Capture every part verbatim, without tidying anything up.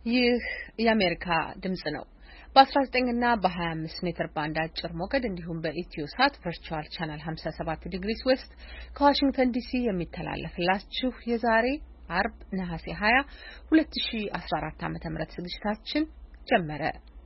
ይህ የአሜሪካ ድምጽ ነው። በ19 እና በ25 ሜትር ባንድ አጭር ሞገድ እንዲሁም በኢትዮሳት ቨርቹዋል ቻናል ሃምሳ ሰባት ዲግሪስ ዌስት ከዋሽንግተን ዲሲ የሚተላለፍላችሁ የዛሬ አርብ ነሐሴ ሃያ ሁለት ሺህ አስራ አራት ዓመተ ምህረት ዝግጅታችን ጀመረ።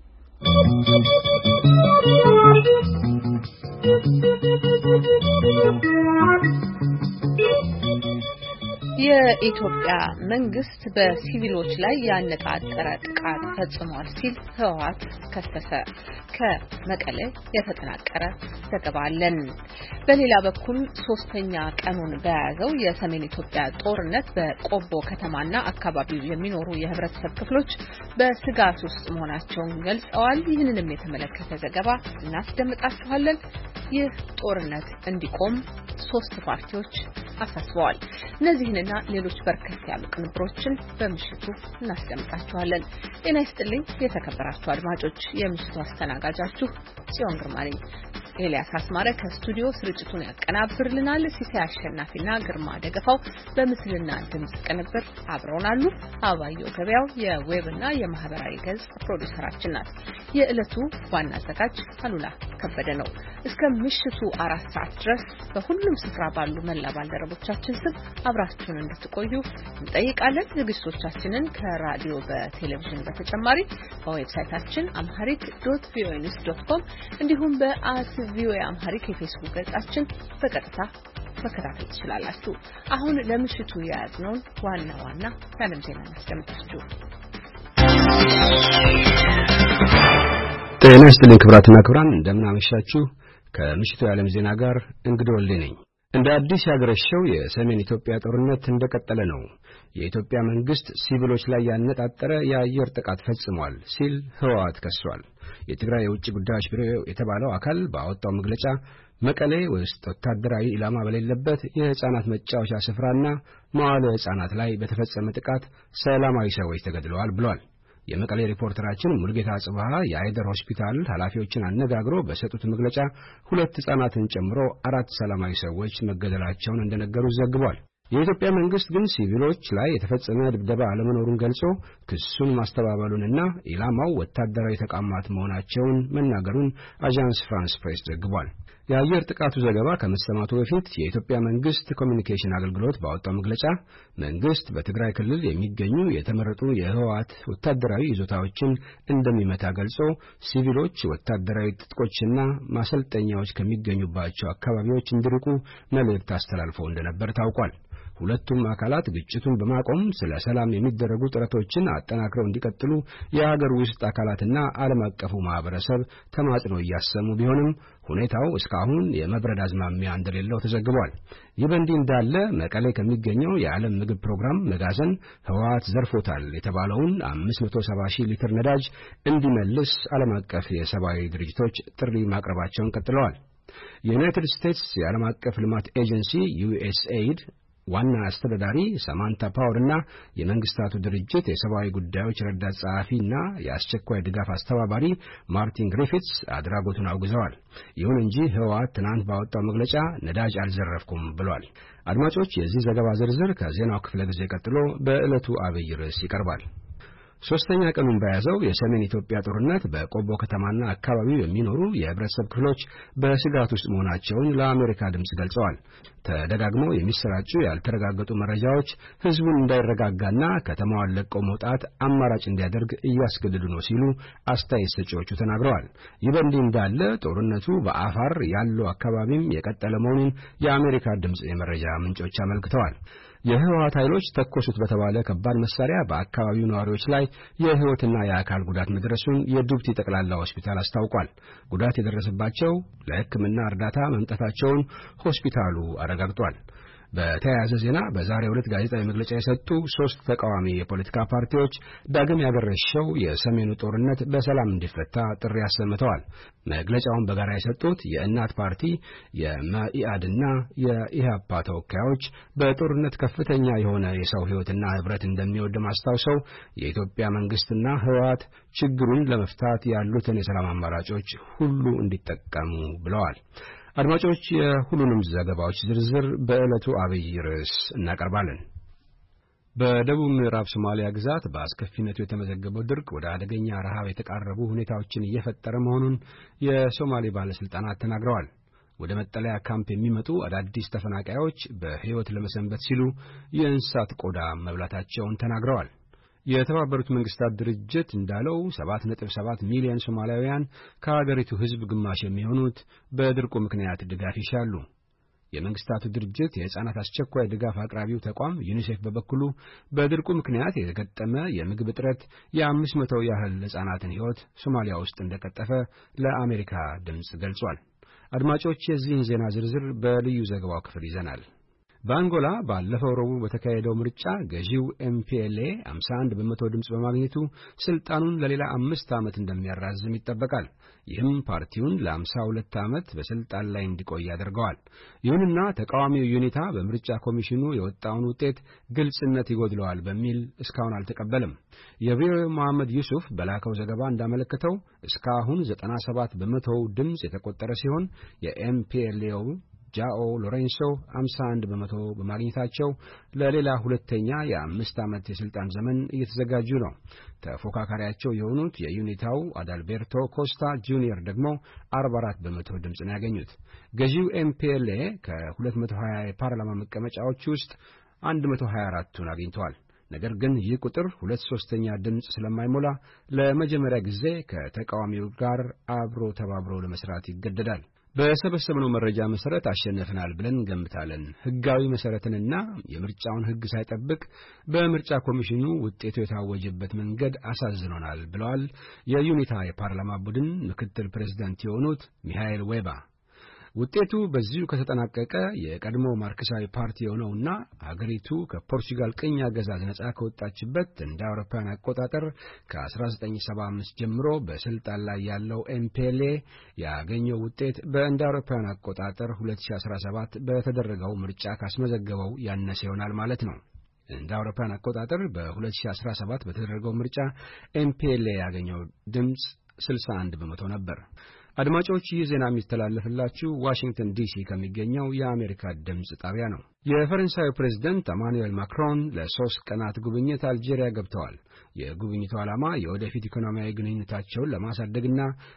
የኢትዮጵያ መንግስት በሲቪሎች ላይ ያነጣጠረ ጥቃት ፈጽሟል ሲል ህወሓት ከሰሰ። ከመቀሌ የተጠናቀረ ዘገባ አለን። በሌላ በኩል ሶስተኛ ቀኑን በያዘው የሰሜን ኢትዮጵያ ጦርነት በቆቦ ከተማና አካባቢው የሚኖሩ የህብረተሰብ ክፍሎች በስጋት ውስጥ መሆናቸውን ገልጸዋል። ይህንንም የተመለከተ ዘገባ እናስደምጣችኋለን። ይህ ጦርነት እንዲቆም ሶስት ፓርቲዎች አሳስበዋል። እነዚህንና ሌሎች በርከት ያሉ ቅንብሮችን በምሽቱ እናስደምጣችኋለን። ጤና ይስጥልኝ የተከበራችሁ አድማጮች፣ የምሽቱ አስተናጋጃችሁ ጽዮን ግርማ ነኝ። ኤልያስ አስማረ ከስቱዲዮ ስርጭቱን ያቀናብርልናል። ሲሳይ አሸናፊና ግርማ ደገፋው በምስልና ድምጽ ቅንብር አብረውናሉ። አባየው ገበያው የዌብና የማህበራዊ ገጽ ፕሮዲውሰራችን ናት። የዕለቱ ዋና አዘጋጅ አሉላ ከበደ ነው። እስከ ምሽቱ አራት ሰዓት ድረስ በሁሉም ስፍራ ባሉ መላ ባልደረቦቻችን ስም አብራችሁን እንድትቆዩ እንጠይቃለን። ዝግጅቶቻችንን ከራዲዮ በቴሌቪዥን በተጨማሪ በዌብሳይታችን amharic dot voa news dot com እንዲሁም በአት ቪኦኤ አምሃሪክ የፌስቡክ ገጻችን በቀጥታ መከታተል ትችላላችሁ። አሁን ለምሽቱ የያዝነውን ዋና ዋና የዓለም ዜና እናስደምጣችሁ። ጤና ይስጥልኝ ክቡራትና ክቡራን፣ እንደምን አመሻችሁ። ከምሽቱ የዓለም ዜና ጋር እንግዲህ ወልዴ ነኝ። እንደ አዲስ ያገረሸው የሰሜን ኢትዮጵያ ጦርነት እንደቀጠለ ነው። የኢትዮጵያ መንግስት ሲቪሎች ላይ ያነጣጠረ የአየር ጥቃት ፈጽሟል ሲል ህወሓት ከሷል። የትግራይ የውጭ ጉዳዮች ቢሮ የተባለው አካል ባወጣው መግለጫ መቀሌ ውስጥ ወታደራዊ ኢላማ በሌለበት የህፃናት መጫወቻ ስፍራና መዋዕለ ህፃናት ላይ በተፈጸመ ጥቃት ሰላማዊ ሰዎች ተገድለዋል ብሏል። የመቀሌ ሪፖርተራችን ሙልጌታ ጽባሃ የአይደር ሆስፒታል ኃላፊዎችን አነጋግሮ በሰጡት መግለጫ ሁለት ህፃናትን ጨምሮ አራት ሰላማዊ ሰዎች መገደላቸውን እንደነገሩ ዘግቧል። የኢትዮጵያ መንግስት ግን ሲቪሎች ላይ የተፈጸመ ድብደባ አለመኖሩን ገልጾ ክሱን ማስተባበሉንና ኢላማው ወታደራዊ ተቋማት መሆናቸውን መናገሩን አዣንስ ፍራንስ ፕሬስ ዘግቧል። የአየር ጥቃቱ ዘገባ ከመሰማቱ በፊት የኢትዮጵያ መንግስት ኮሚኒኬሽን አገልግሎት ባወጣው መግለጫ መንግስት በትግራይ ክልል የሚገኙ የተመረጡ የህወሓት ወታደራዊ ይዞታዎችን እንደሚመታ ገልጾ ሲቪሎች ወታደራዊ ትጥቆችና ማሰልጠኛዎች ከሚገኙባቸው አካባቢዎች እንዲርቁ መልእክት አስተላልፎ እንደነበር ታውቋል። ሁለቱም አካላት ግጭቱን በማቆም ስለ ሰላም የሚደረጉ ጥረቶችን አጠናክረው እንዲቀጥሉ የሀገር ውስጥ አካላትና ዓለም አቀፉ ማህበረሰብ ተማጽኖ እያሰሙ ቢሆንም ሁኔታው እስካሁን የመብረድ አዝማሚያ እንደሌለው ተዘግቧል። ይህ በእንዲህ እንዳለ መቀሌ ከሚገኘው የዓለም ምግብ ፕሮግራም መጋዘን ህወሓት ዘርፎታል የተባለውን አምስት መቶ ሰባ ሺህ ሊትር ነዳጅ እንዲመልስ ዓለም አቀፍ የሰብአዊ ድርጅቶች ጥሪ ማቅረባቸውን ቀጥለዋል። የዩናይትድ ስቴትስ የዓለም አቀፍ ልማት ኤጀንሲ ዩኤስኤይድ ዋና አስተዳዳሪ ሳማንታ ፓወርና የመንግስታቱ ድርጅት የሰብአዊ ጉዳዮች ረዳት ጸሐፊና የአስቸኳይ ድጋፍ አስተባባሪ ማርቲን ግሪፊትስ አድራጎቱን አውግዘዋል። ይሁን እንጂ ህወሓት ትናንት ባወጣው መግለጫ ነዳጅ አልዘረፍኩም ብሏል። አድማጮች፣ የዚህ ዘገባ ዝርዝር ከዜናው ክፍለ ጊዜ ቀጥሎ በዕለቱ አብይ ርዕስ ይቀርባል። ሶስተኛ ቀኑን በያዘው የሰሜን ኢትዮጵያ ጦርነት በቆቦ ከተማና አካባቢው የሚኖሩ የህብረተሰብ ክፍሎች በስጋት ውስጥ መሆናቸውን ለአሜሪካ ድምጽ ገልጸዋል። ተደጋግመው የሚሰራጩ ያልተረጋገጡ መረጃዎች ህዝቡን እንዳይረጋጋና ከተማዋን ለቀው መውጣት አማራጭ እንዲያደርግ እያስገደዱ ነው ሲሉ አስተያየት ሰጪዎቹ ተናግረዋል። ይህ በእንዲህ እንዳለ ጦርነቱ በአፋር ያለው አካባቢም የቀጠለ መሆኑን የአሜሪካ ድምጽ የመረጃ ምንጮች አመልክተዋል። የህወሓት ኃይሎች ተኮሱት በተባለ ከባድ መሳሪያ በአካባቢው ነዋሪዎች ላይ የህይወትና የአካል ጉዳት መድረሱን የዱብቲ ጠቅላላ ሆስፒታል አስታውቋል። ጉዳት የደረሰባቸው ለሕክምና እርዳታ መምጣታቸውን ሆስፒታሉ አረጋግጧል። በተያያዘ ዜና በዛሬው ዕለት ጋዜጣዊ መግለጫ የሰጡ ሶስት ተቃዋሚ የፖለቲካ ፓርቲዎች ዳግም ያገረሸው የሰሜኑ ጦርነት በሰላም እንዲፈታ ጥሪ አሰምተዋል። መግለጫውን በጋራ የሰጡት የእናት ፓርቲ፣ የመኢአድና የኢህአፓ ተወካዮች በጦርነት ከፍተኛ የሆነ የሰው ህይወትና ንብረት እንደሚወድም አስታውሰው የኢትዮጵያ መንግስትና ህወሓት ችግሩን ለመፍታት ያሉትን የሰላም አማራጮች ሁሉ እንዲጠቀሙ ብለዋል። አድማጮች የሁሉንም ዘገባዎች ዝርዝር በዕለቱ አብይ ርዕስ እናቀርባለን። በደቡብ ምዕራብ ሶማሊያ ግዛት በአስከፊነቱ የተመዘገበው ድርቅ ወደ አደገኛ ረሃብ የተቃረቡ ሁኔታዎችን እየፈጠረ መሆኑን የሶማሌ ባለስልጣናት ተናግረዋል። ወደ መጠለያ ካምፕ የሚመጡ አዳዲስ ተፈናቃዮች በሕይወት ለመሰንበት ሲሉ የእንስሳት ቆዳ መብላታቸውን ተናግረዋል። የተባበሩት መንግስታት ድርጅት እንዳለው ሰባት ነጥብ ሰባት ሚሊዮን ሶማሊያውያን ከሀገሪቱ ሕዝብ ግማሽ የሚሆኑት በድርቁ ምክንያት ድጋፍ ይሻሉ። የመንግስታቱ ድርጅት የሕፃናት አስቸኳይ ድጋፍ አቅራቢው ተቋም ዩኒሴፍ በበኩሉ በድርቁ ምክንያት የተገጠመ የምግብ እጥረት የአምስት መቶ ያህል ሕፃናትን ሕይወት ሶማሊያ ውስጥ እንደቀጠፈ ለአሜሪካ ድምፅ ገልጿል። አድማጮች፣ የዚህን ዜና ዝርዝር በልዩ ዘገባው ክፍል ይዘናል። በአንጎላ ባለፈው ረቡዕ በተካሄደው ምርጫ ገዢው ኤምፒኤልኤ ሃምሳ አንድ በመቶ ድምፅ በማግኘቱ ስልጣኑን ለሌላ አምስት ዓመት እንደሚያራዝም ይጠበቃል። ይህም ፓርቲውን ለሃምሳ ሁለት ዓመት በስልጣን ላይ እንዲቆይ ያደርገዋል። ይሁንና ተቃዋሚው ዩኒታ በምርጫ ኮሚሽኑ የወጣውን ውጤት ግልጽነት ይጎድለዋል በሚል እስካሁን አልተቀበለም። የቪኦኤ መሐመድ ዩሱፍ በላከው ዘገባ እንዳመለከተው እስካሁን ዘጠና ሰባት በመቶው ድምፅ የተቆጠረ ሲሆን የኤምፒኤልኤው ጃኦ ሎሬንሶ ሃምሳ አንድ በመቶ በማግኘታቸው ለሌላ ሁለተኛ የአምስት ዓመት የስልጣን ዘመን እየተዘጋጁ ነው። ተፎካካሪያቸው የሆኑት የዩኒታው አዳልቤርቶ ኮስታ ጁኒየር ደግሞ አርባ አራት በመቶ ድምፅ ነው ያገኙት። ገዢው ኤምፒኤልኤ ከሁለት መቶ ሀያ የፓርላማ መቀመጫዎች ውስጥ አንድ መቶ ሀያ አራቱን አግኝተዋል። ነገር ግን ይህ ቁጥር ሁለት ሶስተኛ ድምፅ ስለማይሞላ ለመጀመሪያ ጊዜ ከተቃዋሚው ጋር አብሮ ተባብሮ ለመስራት ይገደዳል። በሰበሰብነው መረጃ መሰረት አሸነፍናል ብለን እንገምታለን። ሕጋዊ መሰረትንና የምርጫውን ሕግ ሳይጠብቅ በምርጫ ኮሚሽኑ ውጤቱ የታወጀበት መንገድ አሳዝኖናል ብለዋል የዩኒታ የፓርላማ ቡድን ምክትል ፕሬዝዳንት የሆኑት ሚሃኤል ዌባ። ውጤቱ በዚሁ ከተጠናቀቀ የቀድሞ ማርክሳዊ ፓርቲ የሆነውና ሀገሪቱ ከፖርቹጋል ቅኝ አገዛዝ ነጻ ከወጣችበት እንደ አውሮፓውያን አቆጣጠር ከ1975 ጀምሮ በስልጣን ላይ ያለው ኤምፒኤልኤ ያገኘው ውጤት በእንደ አውሮፓውያን አቆጣጠር ሁለት ሺህ አስራ ሰባት በተደረገው ምርጫ ካስመዘገበው ያነሰ ይሆናል ማለት ነው። እንደ አውሮፓውያን አቆጣጠር በ2017 በተደረገው ምርጫ ኤምፒኤልኤ ያገኘው ድምፅ ስልሳ አንድ በመቶ ነበር። አድማጮች፣ ይህ ዜና የሚተላለፍላችሁ ዋሽንግተን ዲሲ ከሚገኘው የአሜሪካ ድምፅ ጣቢያ ነው። የፈረንሳዩ ፕሬዝዳንት ኢማኑኤል ማክሮን ለሶስት ቀናት ጉብኝት አልጄሪያ ገብተዋል። የጉብኝቱ ዓላማ የወደፊት ኢኮኖሚያዊ ግንኙነታቸውን ለማሳደግና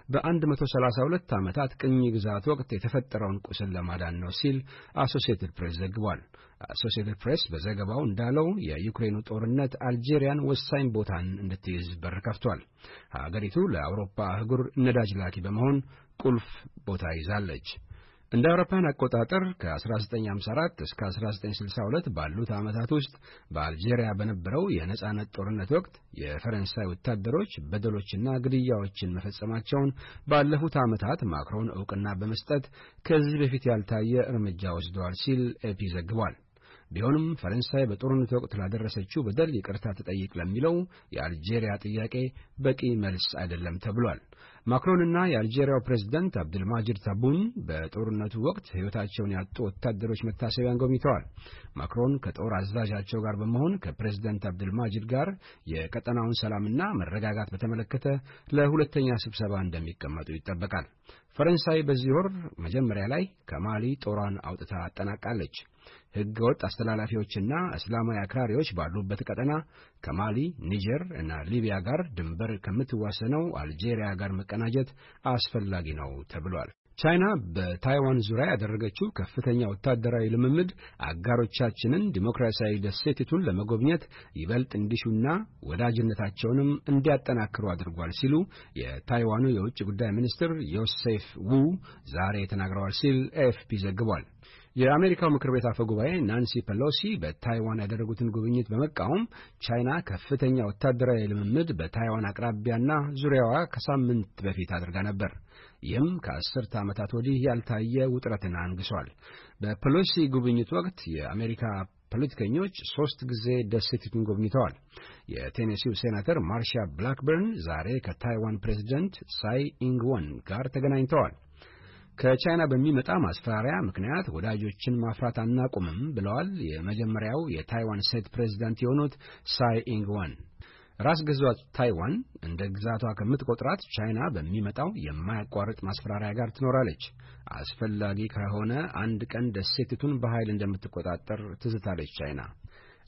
በ132 ዓመታት ቅኝ ግዛት ወቅት የተፈጠረውን ቁስል ለማዳን ነው ሲል አሶሲኤትድ ፕሬስ ዘግቧል። አሶሲኤትድ ፕሬስ በዘገባው እንዳለው የዩክሬኑ ጦርነት አልጄሪያን ወሳኝ ቦታን እንድትይዝ በር ከፍቷል። ሀገሪቱ ለአውሮፓ አህጉር ነዳጅ ላኪ በመሆን ቁልፍ ቦታ ይዛለች። እንደ አውሮፓውያን አቆጣጠር ከ1954 እስከ አስራ ዘጠኝ ስልሳ ሁለት ባሉት ዓመታት ውስጥ በአልጄሪያ በነበረው የነጻነት ጦርነት ወቅት የፈረንሳይ ወታደሮች በደሎችና ግድያዎችን መፈጸማቸውን ባለፉት ዓመታት ማክሮን ዕውቅና በመስጠት ከዚህ በፊት ያልታየ እርምጃ ወስደዋል ሲል ኤፒ ዘግቧል። ቢሆንም ፈረንሳይ በጦርነቱ ወቅት ላደረሰችው በደል ይቅርታ ተጠይቅ ለሚለው የአልጄሪያ ጥያቄ በቂ መልስ አይደለም ተብሏል። ማክሮንና የአልጄሪያው ፕሬዝዳንት አብዱልማጂድ ታቡን በጦርነቱ ወቅት ሕይወታቸውን ያጡ ወታደሮች መታሰቢያን ጎብኝተዋል። ማክሮን ከጦር አዛዣቸው ጋር በመሆን ከፕሬዝዳንት አብዱልማጂድ ጋር የቀጠናውን ሰላምና መረጋጋት በተመለከተ ለሁለተኛ ስብሰባ እንደሚቀመጡ ይጠበቃል። ፈረንሳይ በዚህ ወር መጀመሪያ ላይ ከማሊ ጦሯን አውጥታ አጠናቃለች። ሕገወጥ አስተላላፊዎችና እስላማዊ አክራሪዎች ባሉበት ቀጠና ከማሊ፣ ኒጀር እና ሊቢያ ጋር ድንበር ከምትዋሰነው አልጄሪያ ጋር መቀናጀት አስፈላጊ ነው ተብሏል። ቻይና በታይዋን ዙሪያ ያደረገችው ከፍተኛ ወታደራዊ ልምምድ አጋሮቻችንን ዲሞክራሲያዊ ደሴቲቱን ለመጎብኘት ይበልጥ እንዲሹና ወዳጅነታቸውንም እንዲያጠናክሩ አድርጓል ሲሉ የታይዋኑ የውጭ ጉዳይ ሚኒስትር ዮሴፍ ዉ ዛሬ ተናግረዋል ሲል ኤኤፍፒ ዘግቧል። የአሜሪካው ምክር ቤት አፈ ጉባኤ ናንሲ ፔሎሲ በታይዋን ያደረጉትን ጉብኝት በመቃወም ቻይና ከፍተኛ ወታደራዊ ልምምድ በታይዋን አቅራቢያና ዙሪያዋ ከሳምንት በፊት አድርጋ ነበር። ይህም ከአስርተ ዓመታት ወዲህ ያልታየ ውጥረትን አንግሷል። በፔሎሲ ጉብኝት ወቅት የአሜሪካ ፖለቲከኞች ሶስት ጊዜ ደሴቲቱን ጎብኝተዋል። የቴኔሲው ሴናተር ማርሻ ብላክበርን ዛሬ ከታይዋን ፕሬዝዳንት ሳይ ኢንግወን ጋር ተገናኝተዋል። ከቻይና በሚመጣ ማስፈራሪያ ምክንያት ወዳጆችን ማፍራት አናቁምም ብለዋል የመጀመሪያው የታይዋን ሴት ፕሬዝዳንት የሆኑት ሳይ ኢንግወን። ራስ ገዟ ታይዋን እንደ ግዛቷ ከምትቆጥራት ቻይና በሚመጣው የማያቋርጥ ማስፈራሪያ ጋር ትኖራለች። አስፈላጊ ከሆነ አንድ ቀን ደሴቲቱን በኃይል እንደምትቆጣጠር ትዝታለች ቻይና።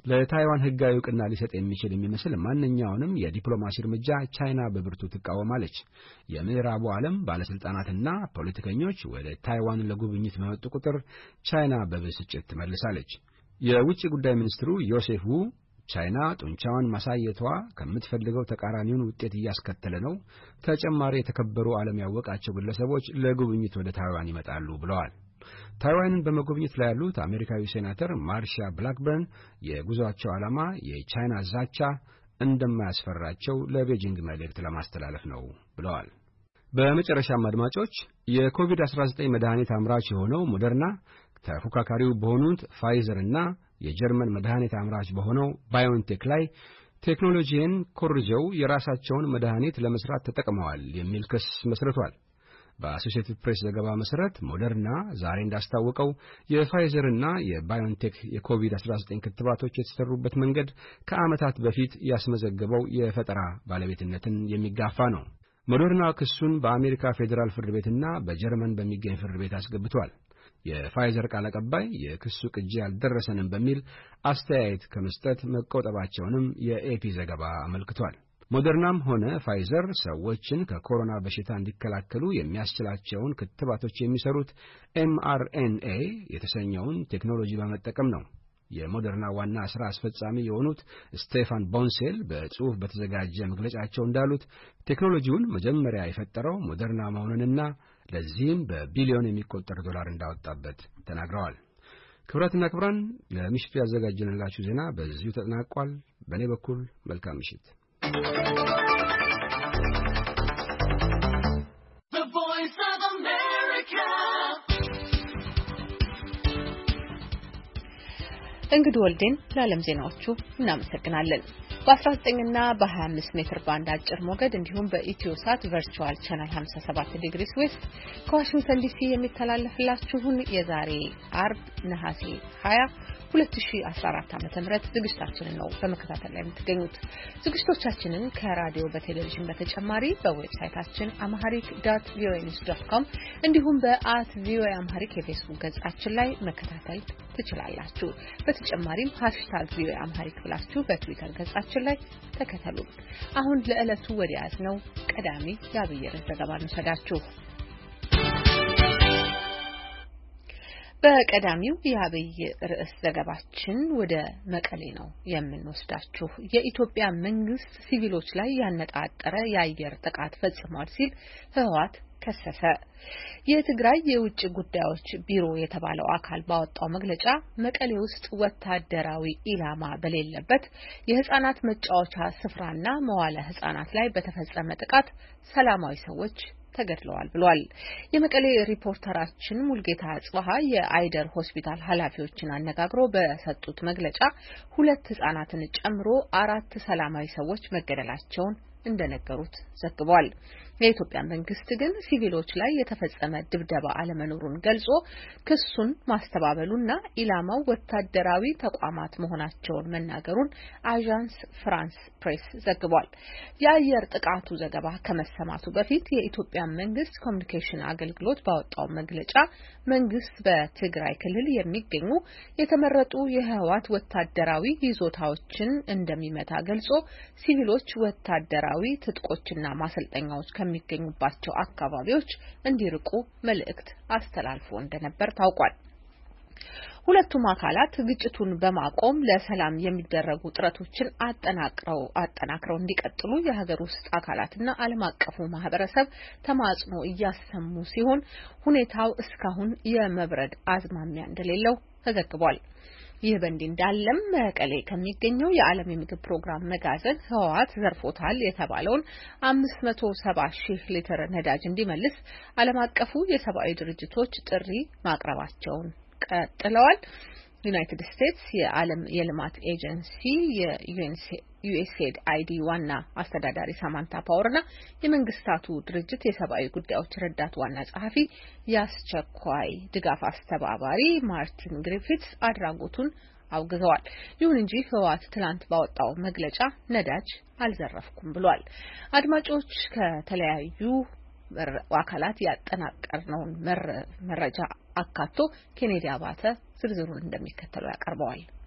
ለታይዋን ህጋዊ ዕውቅና ሊሰጥ የሚችል የሚመስል ማንኛውንም የዲፕሎማሲ እርምጃ ቻይና በብርቱ ትቃወማለች። የምዕራቡ ዓለም ባለስልጣናትና ፖለቲከኞች ወደ ታይዋን ለጉብኝት በመጡ ቁጥር ቻይና በብስጭት ትመልሳለች። የውጭ ጉዳይ ሚኒስትሩ ዮሴፍ ዉ ቻይና ጡንቻዋን ማሳየቷ ከምትፈልገው ተቃራኒውን ውጤት እያስከተለ ነው፣ ተጨማሪ የተከበሩ ዓለም ያወቃቸው ግለሰቦች ለጉብኝት ወደ ታይዋን ይመጣሉ ብለዋል። ታይዋንን በመጎብኘት ላይ ያሉት አሜሪካዊ ሴናተር ማርሻ ብላክበርን የጉዟቸው ዓላማ የቻይና ዛቻ እንደማያስፈራቸው ለቤጂንግ መልእክት ለማስተላለፍ ነው ብለዋል። በመጨረሻም አድማጮች የኮቪድ አስራ ዘጠኝ መድኃኒት አምራች የሆነው ሞደርና ተፎካካሪው በሆኑት ፋይዘር እና የጀርመን መድኃኒት አምራች በሆነው ባዮንቴክ ላይ ቴክኖሎጂን ኮርጀው የራሳቸውን መድኃኒት ለመስራት ተጠቅመዋል የሚል ክስ መስርቷል። በአሶሺየትድ ፕሬስ ዘገባ መሰረት ሞደርና ዛሬ እንዳስታወቀው የፋይዘርና የባዮንቴክ የኮቪድ አስራ ዘጠኝ ክትባቶች የተሰሩበት መንገድ ከዓመታት በፊት ያስመዘገበው የፈጠራ ባለቤትነትን የሚጋፋ ነው። ሞደርና ክሱን በአሜሪካ ፌዴራል ፍርድ ቤትና በጀርመን በሚገኝ ፍርድ ቤት አስገብቷል። የፋይዘር ቃል አቀባይ የክሱ ቅጂ አልደረሰንም በሚል አስተያየት ከመስጠት መቆጠባቸውንም የኤፒ ዘገባ አመልክቷል። ሞደርናም ሆነ ፋይዘር ሰዎችን ከኮሮና በሽታ እንዲከላከሉ የሚያስችላቸውን ክትባቶች የሚሰሩት ኤምአርኤንኤ የተሰኘውን ቴክኖሎጂ በመጠቀም ነው። የሞደርና ዋና ሥራ አስፈጻሚ የሆኑት ስቴፋን ቦንሴል በጽሑፍ በተዘጋጀ መግለጫቸው እንዳሉት ቴክኖሎጂውን መጀመሪያ የፈጠረው ሞደርና መሆኑንና ለዚህም በቢሊዮን የሚቆጠር ዶላር እንዳወጣበት ተናግረዋል። ክብራትና ክብራን ለምሽቱ ያዘጋጀንላችሁ ዜና በዚሁ ተጠናቋል። በእኔ በኩል መልካም ምሽት። እንግዲህ ወልዴን ለዓለም ዜናዎቹ እናመሰግናለን። በ19 እና በ25 ሜትር ባንድ አጭር ሞገድ እንዲሁም በኢትዮሳት ቨርቹዋል ቻናል ሃምሳ ሰባት ዲግሪ ዌስት ከዋሽንግተን ዲሲ የሚተላለፍላችሁን የዛሬ አርብ ነሐሴ ሃያ ሁለት ሺህ አስራ አራት ዓመተ ምህረት ዝግጅታችንን ነው በመከታተል ላይ የምትገኙት። ዝግጅቶቻችንን ከራዲዮ በቴሌቪዥን በተጨማሪ በዌብሳይታችን amharic dot v o a news dot com እንዲሁም በአት ቪኦኤ አምሃሪክ የፌስቡክ ገጻችን ላይ መከታተል ትችላላችሁ። በተጨማሪም ሃሽታግ ቪኦኤ አምሃሪክ ብላችሁ በትዊተር ገጻችን ላይ ተከተሉ። አሁን ለዕለቱ ወዲያዝ ነው ቀዳሚ ያብየረ ዘገባ እንሰዳችሁ። በቀዳሚው የአብይ ርዕስ ዘገባችን ወደ መቀሌ ነው የምንወስዳችሁ። የኢትዮጵያ መንግስት ሲቪሎች ላይ ያነጣጠረ የአየር ጥቃት ፈጽሟል ሲል ህወሓት ከሰሰ። የትግራይ የውጭ ጉዳዮች ቢሮ የተባለው አካል ባወጣው መግለጫ መቀሌ ውስጥ ወታደራዊ ኢላማ በሌለበት የህፃናት መጫወቻ ስፍራና መዋለ ህፃናት ላይ በተፈጸመ ጥቃት ሰላማዊ ሰዎች ተገድለዋል ብሏል። የመቀሌ ሪፖርተራችን ሙልጌታ ጽባሃ የአይደር ሆስፒታል ኃላፊዎችን አነጋግሮ በሰጡት መግለጫ ሁለት ህፃናትን ጨምሮ አራት ሰላማዊ ሰዎች መገደላቸውን እንደነገሩት ዘግቧል። የኢትዮጵያ መንግስት ግን ሲቪሎች ላይ የተፈጸመ ድብደባ አለመኖሩን ገልጾ ክሱን ማስተባበሉና ኢላማው ወታደራዊ ተቋማት መሆናቸውን መናገሩን አዣንስ ፍራንስ ፕሬስ ዘግቧል። የአየር ጥቃቱ ዘገባ ከመሰማቱ በፊት የኢትዮጵያ መንግስት ኮሚኒኬሽን አገልግሎት ባወጣው መግለጫ መንግስት በትግራይ ክልል የሚገኙ የተመረጡ የህወሓት ወታደራዊ ይዞታዎችን እንደሚመታ ገልጾ ሲቪሎች ወታደራዊ ትጥቆችና ማሰልጠኛዎች ከሚገኙባቸው አካባቢዎች እንዲርቁ መልእክት አስተላልፎ እንደነበር ታውቋል። ሁለቱም አካላት ግጭቱን በማቆም ለሰላም የሚደረጉ ጥረቶችን አጠናክረው አጠናክረው እንዲቀጥሉ የሀገር ውስጥ አካላትና ዓለም አቀፉ ማህበረሰብ ተማጽኖ እያሰሙ ሲሆን ሁኔታው እስካሁን የመብረድ አዝማሚያ እንደሌለው ተዘግቧል። ይህ በእንዲህ እንዳለም መቀሌ ከሚገኘው የዓለም የምግብ ፕሮግራም መጋዘን ህወሓት ዘርፎታል የተባለውን አምስት መቶ ሰባ ሺህ ሊትር ነዳጅ እንዲመልስ ዓለም አቀፉ የሰብአዊ ድርጅቶች ጥሪ ማቅረባቸውን ቀጥለዋል። ዩናይትድ ስቴትስ የዓለም የልማት ኤጀንሲ የዩኤስኤድ አይዲ ዋና አስተዳዳሪ ሳማንታ ፓወርና የመንግስታቱ ድርጅት የሰብአዊ ጉዳዮች ረዳት ዋና ጸሐፊ የአስቸኳይ ድጋፍ አስተባባሪ ማርቲን ግሪፊትስ አድራጎቱን አውግዘዋል። ይሁን እንጂ ህወሓት ትላንት ባወጣው መግለጫ ነዳጅ አልዘረፍኩም ብሏል። አድማጮች ከተለያዩ አካላት ያጠናቀርነውን መረጃ አካቶ ኬኔዲ አባተ ዝርዝሩን እንደሚከተለው ያቀርበዋል።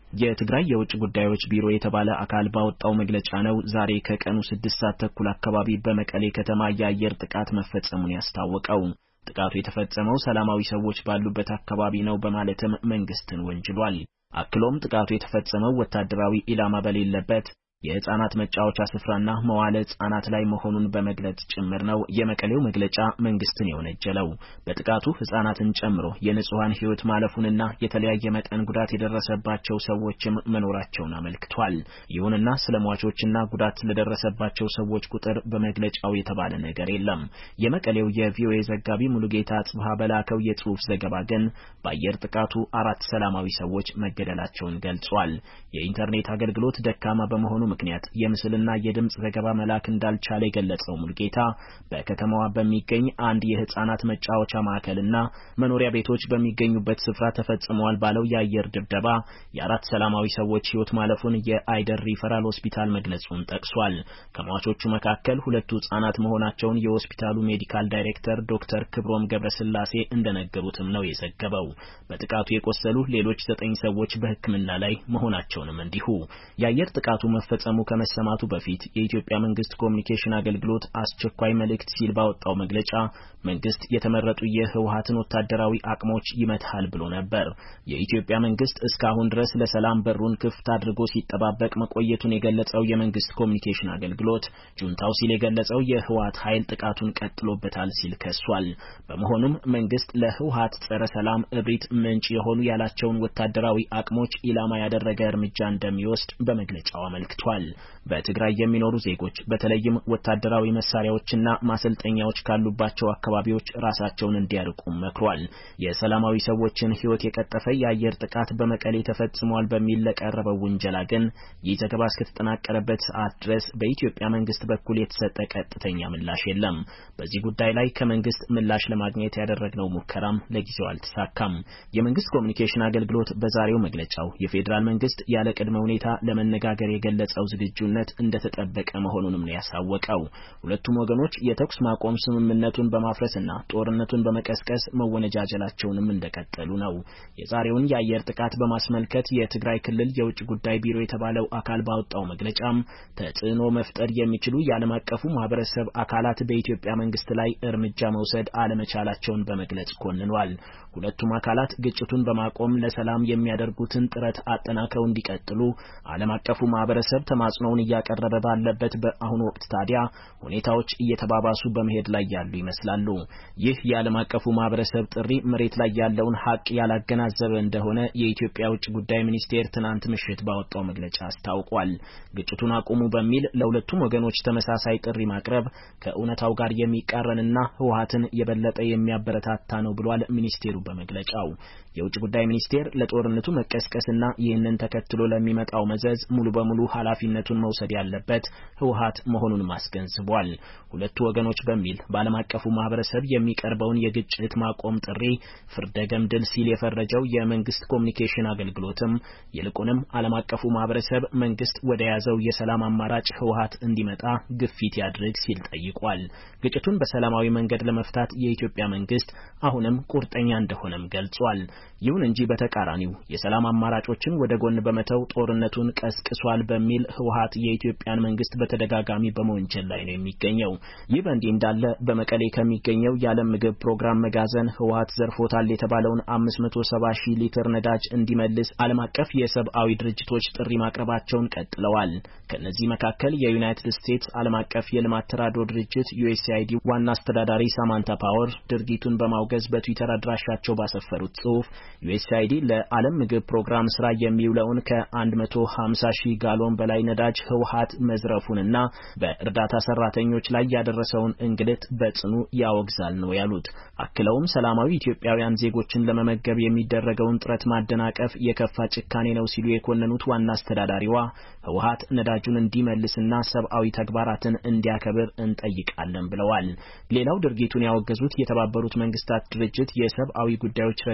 የትግራይ የውጭ ጉዳዮች ቢሮ የተባለ አካል ባወጣው መግለጫ ነው ዛሬ ከቀኑ ስድስት ሰዓት ተኩል አካባቢ በመቀሌ ከተማ የአየር ጥቃት መፈጸሙን ያስታወቀው። ጥቃቱ የተፈጸመው ሰላማዊ ሰዎች ባሉበት አካባቢ ነው በማለትም መንግስትን ወንጅሏል። አክሎም ጥቃቱ የተፈጸመው ወታደራዊ ኢላማ በሌለበት የህፃናት መጫወቻ ስፍራና መዋለ ህፃናት ላይ መሆኑን በመግለጽ ጭምር ነው የመቀሌው መግለጫ መንግስትን የወነጀለው። በጥቃቱ ህፃናትን ጨምሮ የንጹሃን ህይወት ማለፉንና የተለያየ መጠን ጉዳት የደረሰባቸው ሰዎችም መኖራቸውን አመልክቷል። ይሁንና ስለሟቾችና ጉዳት ስለደረሰባቸው ሰዎች ቁጥር በመግለጫው የተባለ ነገር የለም። የመቀሌው የቪኦኤ ዘጋቢ ሙሉጌታ ጽብሃ በላከው የጽሑፍ ዘገባ ግን በአየር ጥቃቱ አራት ሰላማዊ ሰዎች መገደላቸውን ገልጿል። የኢንተርኔት አገልግሎት ደካማ በመሆኑ ምክንያት የምስልና የድምጽ ዘገባ መላክ እንዳልቻለ የገለጸው ሙሉጌታ በከተማዋ በሚገኝ አንድ የህፃናት መጫወቻ ማዕከልና መኖሪያ ቤቶች በሚገኙበት ስፍራ ተፈጽመዋል ባለው የአየር ድብደባ የአራት ሰላማዊ ሰዎች ህይወት ማለፉን የአይደር ሪፈራል ሆስፒታል መግለጹን ጠቅሷል። ከሟቾቹ መካከል ሁለቱ ህፃናት መሆናቸውን የሆስፒታሉ ሜዲካል ዳይሬክተር ዶክተር ክብሮም ገብረስላሴ እንደነገሩትም ነው የዘገበው። በጥቃቱ የቆሰሉ ሌሎች ዘጠኝ ሰዎች በሕክምና ላይ መሆናቸውንም እንዲሁ። የአየር ጥቃቱ መፈጸሙ ከመሰማቱ በፊት የኢትዮጵያ መንግስት ኮሙኒኬሽን አገልግሎት አስቸኳይ መልእክት ሲል ባወጣው መግለጫ መንግስት የተመረጡ የህወሓትን ወታደራዊ አቅሞች ይመታል ብሎ ነበር። የኢትዮጵያ መንግስት እስካሁን ድረስ ለሰላም በሩን ክፍት አድርጎ ሲጠባበቅ መቆየቱን የገለጸው የመንግስት ኮሙኒኬሽን አገልግሎት ጁንታው ሲል የገለጸው የህወሓት ኃይል ጥቃቱን ቀጥሎበታል ሲል ከሷል። በመሆኑም መንግስት ለህወሓት ጸረ ሰላም እብሪት ምንጭ የሆኑ ያላቸውን ወታደራዊ አቅሞች ኢላማ ያደረገ እርምጃ እንደሚወስድ በመግለጫው አመልክቷል። በትግራይ የሚኖሩ ዜጎች በተለይም ወታደራዊ መሳሪያዎችና ማሰልጠኛዎች ካሉባቸው አካባቢዎች ራሳቸውን እንዲያርቁ መክሯል። የሰላማዊ ሰዎችን ህይወት የቀጠፈ የአየር ጥቃት በመቀሌ ተፈጽሟል በሚል ለቀረበው ውንጀላ ግን ይህ ዘገባ እስከተጠናቀረበት ሰዓት ድረስ በኢትዮጵያ መንግስት በኩል የተሰጠ ቀጥተኛ ምላሽ የለም። በዚህ ጉዳይ ላይ ከመንግስት ምላሽ ለማግኘት ያደረግነው ሙከራም ለጊዜው አልተሳካም። የመንግስት ኮሙኒኬሽን አገልግሎት በዛሬው መግለጫው የፌዴራል መንግስት ያለ ቅድመ ሁኔታ ለመነጋገር የገለጸው ዝግጁነት እንደተጠበቀ መሆኑንም ነው ያሳወቀው። ሁለቱም ወገኖች የተኩስ ማቆም ስምምነቱን በማፍረስና ጦርነቱን በመቀስቀስ መወነጃጀላቸውንም እንደቀጠሉ ነው። የዛሬውን የአየር ጥቃት በማስመልከት የትግራይ ክልል የውጭ ጉዳይ ቢሮ የተባለው አካል ባወጣው መግለጫም ተጽዕኖ መፍጠር የሚችሉ የዓለም አቀፉ ማህበረሰብ አካላት በኢትዮጵያ መንግስት ላይ እርምጃ መውሰድ አለመቻላቸውን በመግለጽ ኮንኗል። ሁለቱም አካላት ግጭቱን በማቆም ለሰላም የሚያደርጉትን ጥረት አጠናክረው እንዲቀጥሉ ዓለም አቀፉ ማህበረሰብ ተማጽኖውን እያቀረበ ባለበት በአሁኑ ወቅት ታዲያ ሁኔታዎች እየተባባሱ በመሄድ ላይ ያሉ ይመስላሉ። ይህ የዓለም አቀፉ ማህበረሰብ ጥሪ መሬት ላይ ያለውን ሀቅ ያላገናዘበ እንደሆነ የኢትዮጵያ ውጭ ጉዳይ ሚኒስቴር ትናንት ምሽት ባወጣው መግለጫ አስታውቋል። ግጭቱን አቁሙ በሚል ለሁለቱም ወገኖች ተመሳሳይ ጥሪ ማቅረብ ከእውነታው ጋር የሚቃረንና ህወሓትን የበለጠ የሚያበረታታ ነው ብሏል ሚኒስቴሩ በመግለጫው። የውጭ ጉዳይ ሚኒስቴር ለጦርነቱ መቀስቀስና ይህንን ተከትሎ ለሚመጣው መዘዝ ሙሉ በሙሉ ኃላፊነቱን መውሰድ ያለበት ህወሓት መሆኑን ማስገንዝቧል። ሁለቱ ወገኖች በሚል በዓለም አቀፉ ማህበረሰብ የሚቀርበውን የግጭት ማቆም ጥሪ ፍርደ ገምድል ሲል የፈረጀው የመንግስት ኮሙኒኬሽን አገልግሎትም ይልቁንም ዓለም አቀፉ ማህበረሰብ መንግስት ወደ ያዘው የሰላም አማራጭ ህወሓት እንዲመጣ ግፊት ያድርግ ሲል ጠይቋል። ግጭቱን በሰላማዊ መንገድ ለመፍታት የኢትዮጵያ መንግስት አሁንም ቁርጠኛ እንደሆነም ገልጿል። ይሁን እንጂ በተቃራኒው የሰላም አማራጮችን ወደ ጎን በመተው ጦርነቱን ቀስቅሷል በሚል ህወሓት የኢትዮጵያን መንግስት በተደጋጋሚ በመወንጀል ላይ ነው የሚገኘው። ይህ በእንዲህ እንዳለ በመቀሌ ከሚገኘው የዓለም ምግብ ፕሮግራም መጋዘን ህወሓት ዘርፎታል የተባለውን አምስት መቶ ሰባ ሺህ ሊትር ነዳጅ እንዲመልስ ዓለም አቀፍ የሰብአዊ ድርጅቶች ጥሪ ማቅረባቸውን ቀጥለዋል። ከነዚህ መካከል የዩናይትድ ስቴትስ ዓለም አቀፍ የልማት ተራድኦ ድርጅት ዩኤስኤአይዲ ዋና አስተዳዳሪ ሳማንታ ፓወር ድርጊቱን በማውገዝ በትዊተር አድራሻቸው ባሰፈሩት ጽሑፍ ዩኤስኤአይዲ ለዓለም ምግብ ፕሮግራም ስራ የሚውለውን ከአንድ መቶ ሀምሳ ሺህ ጋሎን በላይ ነዳጅ ህወሓት መዝረፉንና በእርዳታ ሰራተኞች ላይ ያደረሰውን እንግልት በጽኑ ያወግዛል ነው ያሉት። አክለውም ሰላማዊ ኢትዮጵያውያን ዜጎችን ለመመገብ የሚደረገውን ጥረት ማደናቀፍ የከፋ ጭካኔ ነው ሲሉ የኮነኑት ዋና አስተዳዳሪዋ ህወሓት ነዳጁን እንዲመልስና ሰብአዊ ተግባራትን እንዲያከብር እንጠይቃለን ብለዋል። ሌላው ድርጊቱን ያወገዙት የተባበሩት መንግስታት ድርጅት የሰብአዊ ጉዳዮች ረዳት ዋና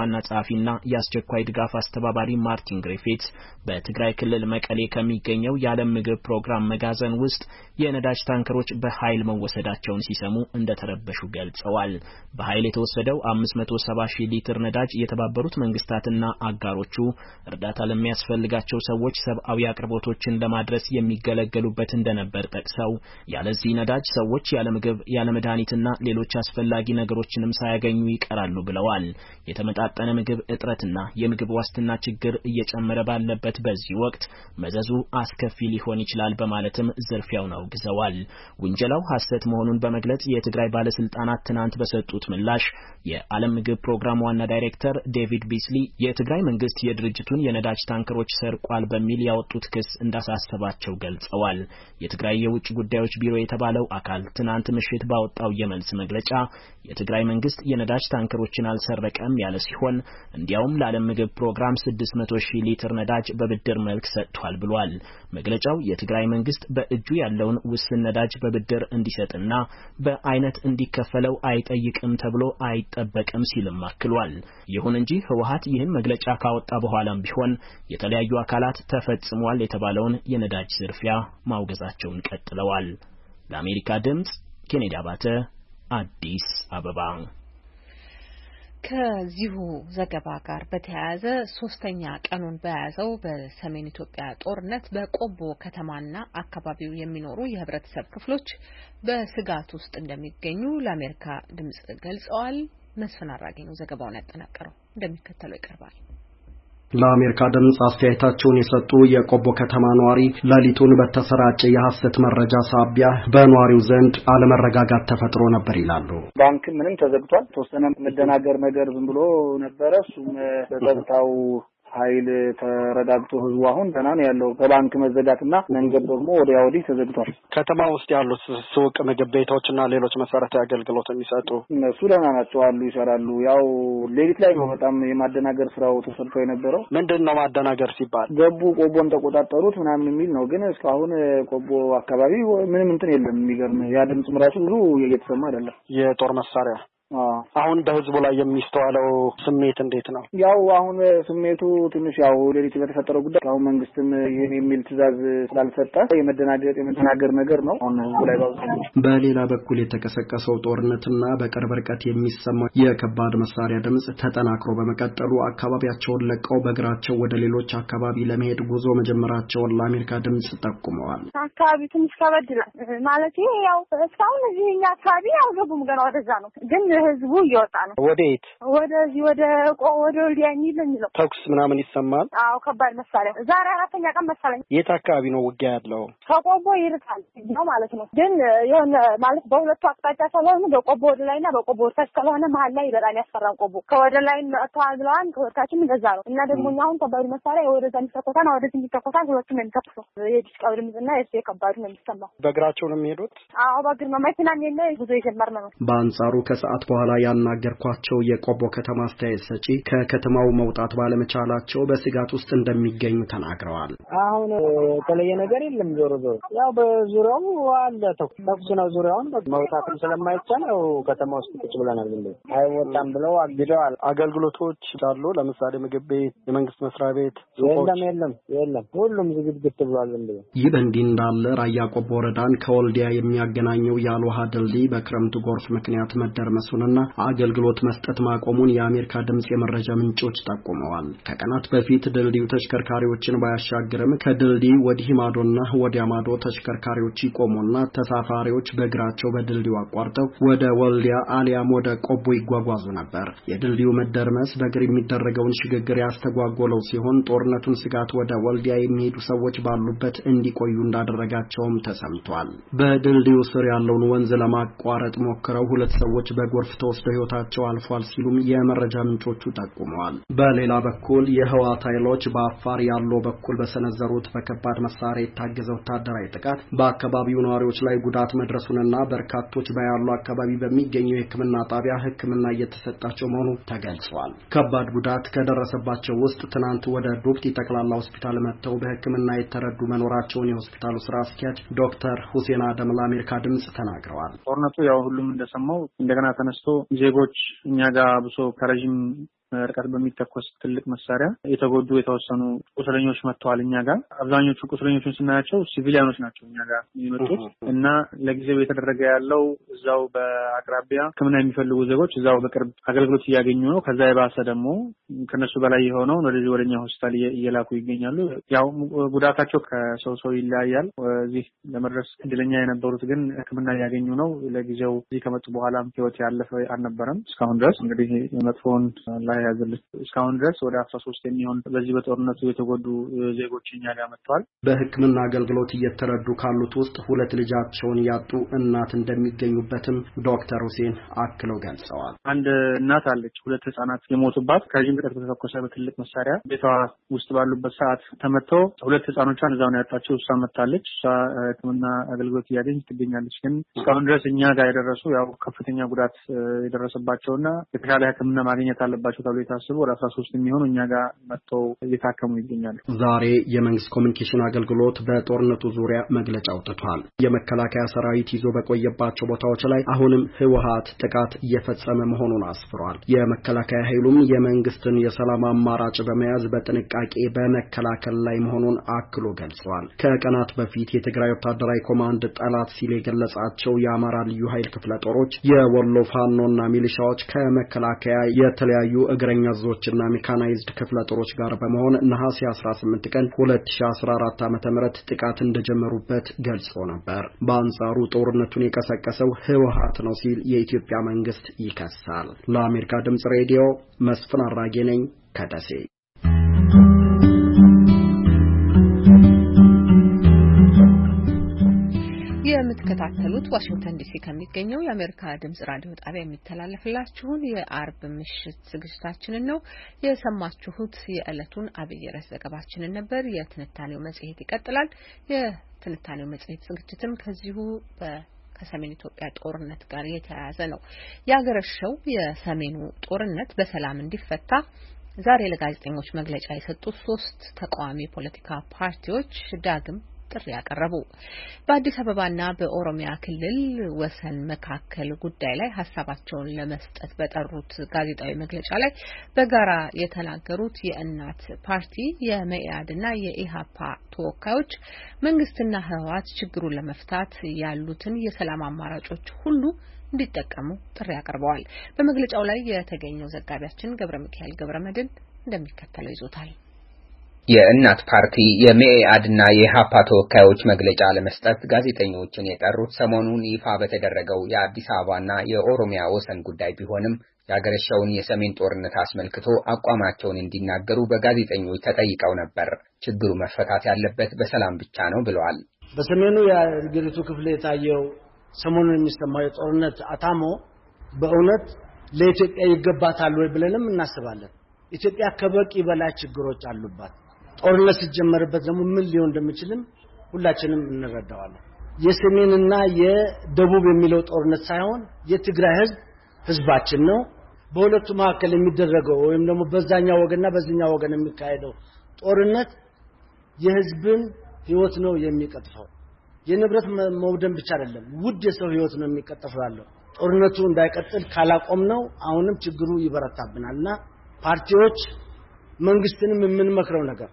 ዋና ጸሐፊና የአስቸኳይ ድጋፍ አስተባባሪ ማርቲን ግሪፊትስ በትግራይ ክልል መቀሌ ከሚገኘው የዓለም ምግብ ፕሮግራም መጋዘን ውስጥ የነዳጅ ታንከሮች በኃይል መወሰዳቸውን ሲሰሙ እንደተረበሹ ገልጸዋል። በኃይል የተወሰደው አምስት መቶ ሰባ ሺህ ሊትር ነዳጅ የተባበሩት መንግስታትና አጋሮቹ እርዳታ ለሚያስፈልጋቸው ሰዎች ሰብአዊ አቅርቦቶችን ለማድረስ የሚገለገሉበት እንደነበር ጠቅሰው ያለዚህ ነዳጅ ሰዎች ያለ ምግብ ያለ መድኃኒትና ሌሎች አስፈላጊ ነገሮችንም ሳያገኙ ይቀራሉ ብለዋል። የተመጣጠነ ምግብ እጥረትና የምግብ ዋስትና ችግር እየጨመረ ባለበት በዚህ ወቅት መዘዙ አስከፊ ሊሆን ይችላል በማለትም ዝርፊያውን አውግዘዋል። ውንጀላው ሐሰት መሆኑን በመግለጽ የትግራይ ባለስልጣናት ትናንት በሰጡት ምላሽ የዓለም ምግብ ፕሮግራም ዋና ዳይሬክተር ዴቪድ ቢስሊ የትግራይ መንግስት የድርጅቱን የነዳጅ ታንከሮች ሰርቋል በሚል ያወጡት ክስ እንዳሳሰባቸው ገልጸዋል። የትግራይ የውጭ ጉዳዮች ቢሮ የተባለው አካል ትናንት ምሽት ባወጣው የመልስ መግለጫ የትግራይ መንግስት የነዳጅ ታንከሮችን አልሰረቀም ያለ ሲሆን እንዲያውም ለዓለም ምግብ ፕሮግራም ስድስት መቶ ሺህ ሊትር ነዳጅ በብድር መልክ ሰጥቷል ብሏል። መግለጫው የትግራይ መንግስት በእጁ ያለውን ውስን ነዳጅ በብድር እንዲሰጥና በአይነት እንዲከፈለው አይጠይቅም ተብሎ አይጠበቅም ሲልም አክሏል። ይሁን እንጂ ህወሓት ይህን መግለጫ ካወጣ በኋላም ቢሆን የተለያዩ አካላት ተፈጽሟል የተባለውን የነዳጅ ዝርፊያ ማውገዛቸውን ቀጥለዋል። ለአሜሪካ ድምጽ ኬኔዲ አባተ አዲስ አበባ። ከዚሁ ዘገባ ጋር በተያያዘ ሶስተኛ ቀኑን በያዘው በሰሜን ኢትዮጵያ ጦርነት በቆቦ ከተማና አካባቢው የሚኖሩ የህብረተሰብ ክፍሎች በስጋት ውስጥ እንደሚገኙ ለአሜሪካ ድምጽ ገልጸዋል። መስፍን አራጌ ነው ዘገባውን ያጠናቀረው፣ እንደሚከተለው ይቀርባል። ለአሜሪካ ድምጽ አስተያየታቸውን የሰጡ የቆቦ ከተማ ነዋሪ ሌሊቱን በተሰራጨ የሐሰት መረጃ ሳቢያ በነዋሪው ዘንድ አለመረጋጋት ተፈጥሮ ነበር ይላሉ። ባንክ ምንም ተዘግቷል። ተወሰነ መደናገር ነገር ዝም ብሎ ነበረ። እሱም በጸጥታው ኃይል ተረጋግቶ ህዝቡ አሁን ደህና ነው ያለው። በባንክ መዘጋትና መንገድ ደግሞ ወዲያ ወዲህ ተዘግቷል። ከተማ ውስጥ ያሉት ሱቅ፣ ምግብ ቤቶችና ሌሎች መሰረታዊ አገልግሎት የሚሰጡ እነሱ ደህና ናቸው አሉ፣ ይሰራሉ። ያው ሌሊት ላይ ነው በጣም የማደናገር ስራው ተሰርቶ የነበረው። ምንድነው ማደናገር ሲባል? ገቡ ቆቦን ተቆጣጠሩት ምናምን የሚል ነው። ግን እስካሁን ቆቦ አካባቢ ምንም እንትን የለም። የሚገርም ያ ድምጽ ራሱ ብዙ እየተሰማ አይደለም። የጦር መሳሪያ አሁን በህዝቡ ላይ የሚስተዋለው ስሜት እንዴት ነው? ያው አሁን ስሜቱ ትንሽ ያው ሌሊት በተፈጠረው ጉዳይ አሁን መንግስትም ይሄን የሚል ትዕዛዝ ስላልሰጠ የመደናገጥ የመደናገር ነገር ነው አሁን ህዝቡ ላይ ባውጣው። በሌላ በኩል የተቀሰቀሰው ጦርነትና በቅርብ ርቀት የሚሰማው የከባድ መሳሪያ ድምጽ ተጠናክሮ በመቀጠሉ አካባቢያቸውን ለቀው በእግራቸው ወደ ሌሎች አካባቢ ለመሄድ ጉዞ መጀመራቸውን ለአሜሪካ ድምጽ ጠቁመዋል። አካባቢ ትንሽ ከበድ ይላል ማለት ያው እስካሁን እዚህኛ አካባቢ አልገቡም ገና ወደዛ ነው ግን ህዝቡ እየወጣ ነው። ወዴት? ወደዚህ ወደ ቆ ወደ ወልዲያ የሚለው ተኩስ ምናምን ይሰማል። አዎ ከባድ መሳሪያ ዛሬ አራተኛ ቀን መሰለኝ። የት አካባቢ ነው ውጊያ ያለው? ከቆቦ ይርቃል ነው ማለት ነው። ግን የሆነ ማለት በሁለቱ አቅጣጫ ስለሆነ በቆቦ ወደ ላይና በቆቦ ወርታች ስለሆነ መሀል ላይ በጣም ያስፈራል። ቆቦ ከወደ ላይ ተዋግለዋን ከወርታችን እንደዛ ነው እና ደግሞ አሁን ከባድ መሳሪያ ወደዛ የሚተኮሳና ወደዚህ የሚተኮሳን ሁለቱም የሚተኮሱ የዲስቃው ድምጽና የሱ ከባዱ ነው የሚሰማው። በእግራቸው ነው የሚሄዱት? አዎ በእግር ነው። መኪናም የለ ጉዞ የጀመርነው ነው። በአንጻሩ ከሰዓት በኋላ ያናገርኳቸው የቆቦ ከተማ አስተያየት ሰጪ ከከተማው መውጣት ባለመቻላቸው በስጋት ውስጥ እንደሚገኙ ተናግረዋል። አሁን የተለየ ነገር የለም። ዞሮ ዞሮ ያው በዙሪያው አለ ተኩስ ነው። ዙሪያውን መውጣትም ስለማይቻል ያው ከተማ ውስጥ ቁጭ ብለናል። እንዴ አይወጣም ብለው አግደዋል። አገልግሎቶች አሉ። ለምሳሌ ምግብ ቤት፣ የመንግስት መስሪያ ቤት፣ የለም የለም የለም ሁሉም ዝግጅት ብሏል። እንዴ ይህ በእንዲህ እንዳለ ራያ ቆቦ ወረዳን ከወልዲያ የሚያገናኘው ያልውሃ ድልድይ በክረምቱ ጎርፍ ምክንያት መደርመሱንና አገልግሎት መስጠት ማቆሙን የአሜሪካ ድምጽ የመረጃ ምንጮች ጠቁመዋል። ከቀናት በፊት ድልድዩ ተሽከርካሪዎችን ባያሻግርም ከድልድዩ ወዲህ ማዶና ወዲያ ማዶ ተሽከርካሪዎች ይቆሙና ተሳፋሪዎች በእግራቸው በድልድዩ አቋርጠው ወደ ወልዲያ አሊያም ወደ ቆቦ ይጓጓዙ ነበር። የድልድዩ መደርመስ በእግር የሚደረገውን ሽግግር ያስተጓጎለው ሲሆን ጦርነቱን ስጋት ወደ ወልዲያ የሚሄዱ ሰዎች ባሉበት እንዲቆዩ እንዳደረጋቸውም ተሰምቷል። በድልድዩ ስር ያለውን ወንዝ ለማቋረጥ ሞክረው ሁለት ሰዎች በጎርፍ ተወስደው ህይወታቸው አልፏል ሲሉም የመረጃ ምንጮቹ ጠቁመዋል። በሌላ በኩል የህወሓት ኃይሎች በአፋር ያለው በኩል በሰነዘሩት በከባድ መሳሪያ የታገዘ ወታደራዊ ጥቃት በአካባቢው ነዋሪዎች ላይ ጉዳት መድረሱንና በርካቶች በያሉ አካባቢ በሚገኘው የሕክምና ጣቢያ ሕክምና እየተሰጣቸው መሆኑ ተገልጿል። ከባድ ጉዳት ከደረሰባቸው ውስጥ ትናንት ወደ ዱብቲ ጠቅላላ ሆስፒታል መጥተው በሕክምና የተረዱ መኖራቸውን የሆስፒታሉ ስራ አስኪያጅ ዶክተር ሁሴን አደም ለአሜሪካ ድምጽ ተናግረዋል። ጦርነቱ ያው ሁሉም እንደሰማው እንደገና ተነስቶ ዜጎች እኛ ጋር ብሶ ከረጅም ርቀት በሚተኮስ ትልቅ መሳሪያ የተጎዱ የተወሰኑ ቁስለኞች መጥተዋል እኛ ጋር። አብዛኞቹ ቁስለኞችን ስናያቸው ሲቪሊያኖች ናቸው እኛ ጋር የመጡት እና ለጊዜው የተደረገ ያለው እዛው በአቅራቢያ ሕክምና የሚፈልጉ ዜጎች እዛው በቅርብ አገልግሎት እያገኙ ነው። ከዛ የባሰ ደግሞ ከነሱ በላይ የሆነው ወደዚህ ወደኛ ሆስፒታል እየላኩ ይገኛሉ። ያው ጉዳታቸው ከሰው ሰው ይለያያል። እዚህ ለመድረስ እድለኛ የነበሩት ግን ሕክምና እያገኙ ነው። ለጊዜው እዚህ ከመጡ በኋላም ህይወት ያለፈ አልነበረም እስካሁን ድረስ። እንግዲህ መጥፎን ላይ ያዘልት እስካሁን ድረስ ወደ አስራ ሶስት የሚሆን በዚህ በጦርነቱ የተጎዱ ዜጎች እኛ ጋር መጥተዋል። በሕክምና አገልግሎት እየተረዱ ካሉት ውስጥ ሁለት ልጃቸውን ያጡ እናት እንደሚገኙበትም ዶክተር ሁሴን አክለው ገልጸዋል። አንድ እናት አለች ሁለት ህጻናት የሞቱባት ከዚህም ርቀት በተተኮሰ በትልቅ መሳሪያ ቤቷ ውስጥ ባሉበት ሰዓት ተመተው ሁለት ህጻኖቿን እዛው ነው ያጣቸው። እሷ መታለች። እሷ ሕክምና አገልግሎት እያገኘች ትገኛለች። ግን እስካሁን ድረስ እኛ ጋር የደረሱ ያው ከፍተኛ ጉዳት የደረሰባቸውና የተሻለ ሕክምና ማግኘት አለባቸው ተብሎ የታሰቡ ወደ አስራ ሶስት የሚሆኑ እኛ ጋር መጥተው እየታከሙ ይገኛሉ። ዛሬ የመንግስት ኮሚኒኬሽን አገልግሎት በጦርነቱ ዙሪያ መግለጫ አውጥቷል። የመከላከያ ሰራዊት ይዞ በቆየባቸው ቦታዎች ላይ አሁንም ህወሓት ጥቃት እየፈጸመ መሆኑን አስፍሯል። የመከላከያ ኃይሉም የመንግስትን የሰላም አማራጭ በመያዝ በጥንቃቄ በመከላከል ላይ መሆኑን አክሎ ገልጿል። ከቀናት በፊት የትግራይ ወታደራዊ ኮማንድ ጠላት ሲል የገለጻቸው የአማራ ልዩ ኃይል ክፍለ ጦሮች፣ የወሎ ፋኖና ሚሊሻዎች ከመከላከያ የተለያዩ እግረኛ ዞችና ሜካናይዝድ ክፍለ ጦሮች ጋር በመሆን ነሐሴ አስራ ስምንት ቀን ሁለት ሺህ አስራ አራት ዓመተ ምህረት ጥቃት እንደጀመሩበት ገልጾ ነበር። በአንጻሩ ጦርነቱን የቀሰቀሰው ህወሓት ነው ሲል የኢትዮጵያ መንግስት ይከሳል። ለአሜሪካ ድምጽ ሬዲዮ መስፍን አራጌ ነኝ ከደሴ። የምትከታተሉት ዋሽንግተን ዲሲ ከሚገኘው የአሜሪካ ድምጽ ራዲዮ ጣቢያ የሚተላለፍላችሁን የአርብ ምሽት ዝግጅታችንን ነው የሰማችሁት። የዕለቱን አብይ ርዕስ ዘገባችንን ነበር። የትንታኔው መጽሔት ይቀጥላል። የትንታኔው መጽሔት ዝግጅትም ከዚሁ በ ከሰሜን ኢትዮጵያ ጦርነት ጋር የተያያዘ ነው። ያገረሸው የሰሜኑ ጦርነት በሰላም እንዲፈታ ዛሬ ለጋዜጠኞች መግለጫ የሰጡት ሶስት ተቃዋሚ ፖለቲካ ፓርቲዎች ዳግም ጥሪ ያቀረቡ በአዲስ አበባና በኦሮሚያ ክልል ወሰን መካከል ጉዳይ ላይ ሀሳባቸውን ለመስጠት በጠሩት ጋዜጣዊ መግለጫ ላይ በጋራ የተናገሩት የእናት ፓርቲ የመኢአድና የኢሃፓ ተወካዮች መንግስትና ህወሓት ችግሩን ለመፍታት ያሉትን የሰላም አማራጮች ሁሉ እንዲጠቀሙ ጥሪ አቅርበዋል። በመግለጫው ላይ የተገኘው ዘጋቢያችን ገብረ ሚካኤል ገብረመድን እንደሚከተለው ይዞታል። የእናት ፓርቲ የመኢአድና የኢሃፓ ተወካዮች መግለጫ ለመስጠት ጋዜጠኞችን የጠሩት ሰሞኑን ይፋ በተደረገው የአዲስ አበባና የኦሮሚያ ወሰን ጉዳይ ቢሆንም ያገረሸውን የሰሜን ጦርነት አስመልክቶ አቋማቸውን እንዲናገሩ በጋዜጠኞች ተጠይቀው ነበር። ችግሩ መፈታት ያለበት በሰላም ብቻ ነው ብለዋል። በሰሜኑ የአገሪቱ ክፍል የታየው ሰሞኑን የሚሰማው የጦርነት አታሞ በእውነት ለኢትዮጵያ ይገባታል ወይ ብለንም እናስባለን። ኢትዮጵያ ከበቂ በላይ ችግሮች አሉባት። ጦርነት ሲጀመርበት ደግሞ ምን ሊሆን እንደሚችልም ሁላችንም እንረዳዋለን። የሰሜንና የደቡብ የሚለው ጦርነት ሳይሆን የትግራይ ህዝብ ህዝባችን ነው። በሁለቱ መካከል የሚደረገው ወይም ደግሞ በዛኛው ወገንና በዚህኛው ወገን የሚካሄደው ጦርነት የህዝብን ህይወት ነው የሚቀጥፈው። የንብረት መውደም ብቻ አይደለም፣ ውድ የሰው ህይወት ነው የሚቀጥፈው ያለው። ጦርነቱ እንዳይቀጥል ካላቆም ነው አሁንም ችግሩ ይበረታብናልና ፓርቲዎች መንግስትንም የምንመክረው ነገር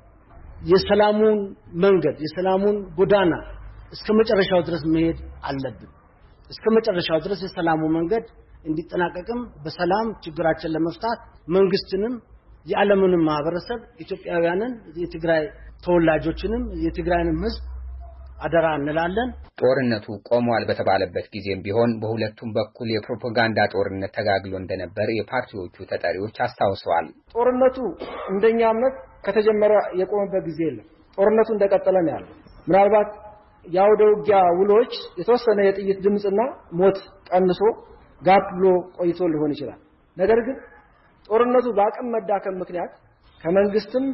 የሰላሙን መንገድ የሰላሙን ጎዳና እስከመጨረሻው ድረስ መሄድ አለብን። እስከመጨረሻው ድረስ የሰላሙ መንገድ እንዲጠናቀቅም በሰላም ችግራችን ለመፍታት መንግስትንም የዓለምንም ማህበረሰብ ኢትዮጵያውያንን የትግራይ ተወላጆችንም የትግራይንም ህዝብ አደራ እንላለን። ጦርነቱ ቆሟል በተባለበት ጊዜም ቢሆን በሁለቱም በኩል የፕሮፓጋንዳ ጦርነት ተጋግሎ እንደነበር የፓርቲዎቹ ተጠሪዎች አስታውሰዋል። ጦርነቱ እንደኛ እምነት ከተጀመረ የቆመበት ጊዜ የለም። ጦርነቱ እንደቀጠለ ነው ያለው። ምናልባት የአውደ ውጊያ ውሎች የተወሰነ የጥይት ድምጽና ሞት ቀንሶ ጋፕ ብሎ ቆይቶ ሊሆን ይችላል። ነገር ግን ጦርነቱ በአቅም መዳከም ምክንያት ከመንግስትም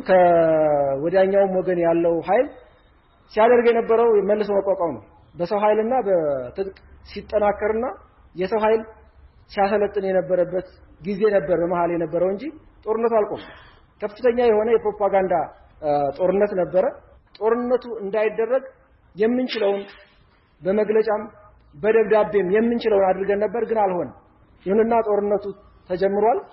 ከወዲያኛውም ወገን ያለው ኃይል ሲያደርግ የነበረው መልሶ መቋቋም ነው። በሰው ኃይልና በትጥቅ ሲጠናከርና የሰው ኃይል ሲያሰለጥን የነበረበት ጊዜ ነበር በመሃል የነበረው እንጂ ጦርነቱ አልቆም። ከፍተኛ የሆነ የፕሮፓጋንዳ ጦርነት ነበረ። ጦርነቱ እንዳይደረግ የምንችለውን በመግለጫም በደብዳቤም የምንችለውን አድርገን ነበር፣ ግን አልሆነም። ይሁንና ጦርነቱ ተጀምሯል።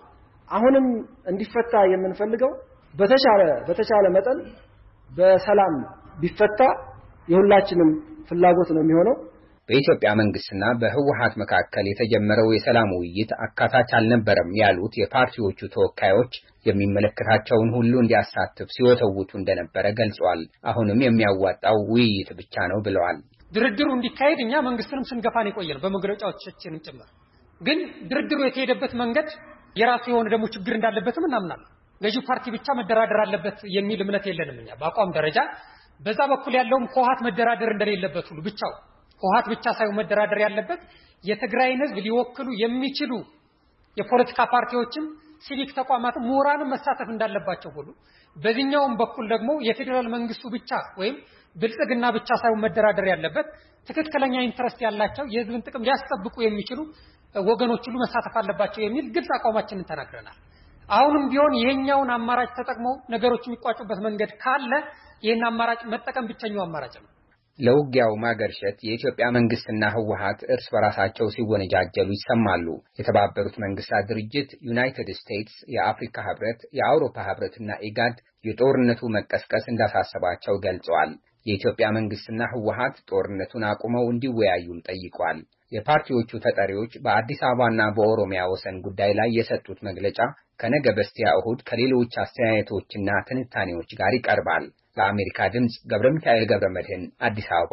አሁንም እንዲፈታ የምንፈልገው በተቻለ በተቻለ መጠን በሰላም ቢፈታ የሁላችንም ፍላጎት ነው የሚሆነው። በኢትዮጵያ መንግስትና በህወሓት መካከል የተጀመረው የሰላም ውይይት አካታች አልነበረም ያሉት የፓርቲዎቹ ተወካዮች የሚመለከታቸውን ሁሉ እንዲያሳትፍ ሲወተውቱ እንደነበረ ገልጸዋል። አሁንም የሚያዋጣው ውይይት ብቻ ነው ብለዋል። ድርድሩ እንዲካሄድ እኛ መንግስትንም ስንገፋን የቆየነው በመግለጫዎቻችንም ጭምር ግን ድርድሩ የተሄደበት መንገድ የራሱ የሆነ ደግሞ ችግር እንዳለበትም እናምናለን። ገዢው ፓርቲ ብቻ መደራደር አለበት የሚል እምነት የለንም እኛ በአቋም ደረጃ። በዛ በኩል ያለውም ህወሓት መደራደር እንደሌለበት ሁሉ ብቻው ህወሓት ብቻ ሳይሆን መደራደር ያለበት የትግራይን ህዝብ ሊወክሉ የሚችሉ የፖለቲካ ፓርቲዎችም ሲቪክ ተቋማትም ምሁራንም መሳተፍ እንዳለባቸው ሁሉ በዚህኛውም በኩል ደግሞ የፌደራል መንግስቱ ብቻ ወይም ብልጽግና ብቻ ሳይሆን መደራደር ያለበት ትክክለኛ ኢንተረስት ያላቸው የህዝብን ጥቅም ሊያስጠብቁ የሚችሉ ወገኖች ሁሉ መሳተፍ አለባቸው የሚል ግልጽ አቋማችንን ተናግረናል። አሁንም ቢሆን ይሄኛውን አማራጭ ተጠቅመው ነገሮች የሚቋጩበት መንገድ ካለ ይሄን አማራጭ መጠቀም ብቸኛው አማራጭ ነው። ለውጊያው ማገርሸት የኢትዮጵያ መንግስትና ህወሓት እርስ በራሳቸው ሲወነጃጀሉ ይሰማሉ። የተባበሩት መንግስታት ድርጅት፣ ዩናይትድ ስቴትስ፣ የአፍሪካ ህብረት፣ የአውሮፓ ህብረትና ኢጋድ የጦርነቱ መቀስቀስ እንዳሳሰባቸው ገልጸዋል። የኢትዮጵያ መንግስትና ህወሓት ጦርነቱን አቁመው እንዲወያዩም ጠይቀዋል። የፓርቲዎቹ ተጠሪዎች በአዲስ አበባና በኦሮሚያ ወሰን ጉዳይ ላይ የሰጡት መግለጫ ከነገ በስቲያ እሁድ ከሌሎች አስተያየቶችና ትንታኔዎች ጋር ይቀርባል። ለአሜሪካ ድምጽ ገብረ ሚካኤል ገብረ መድህን አዲስ አበባ።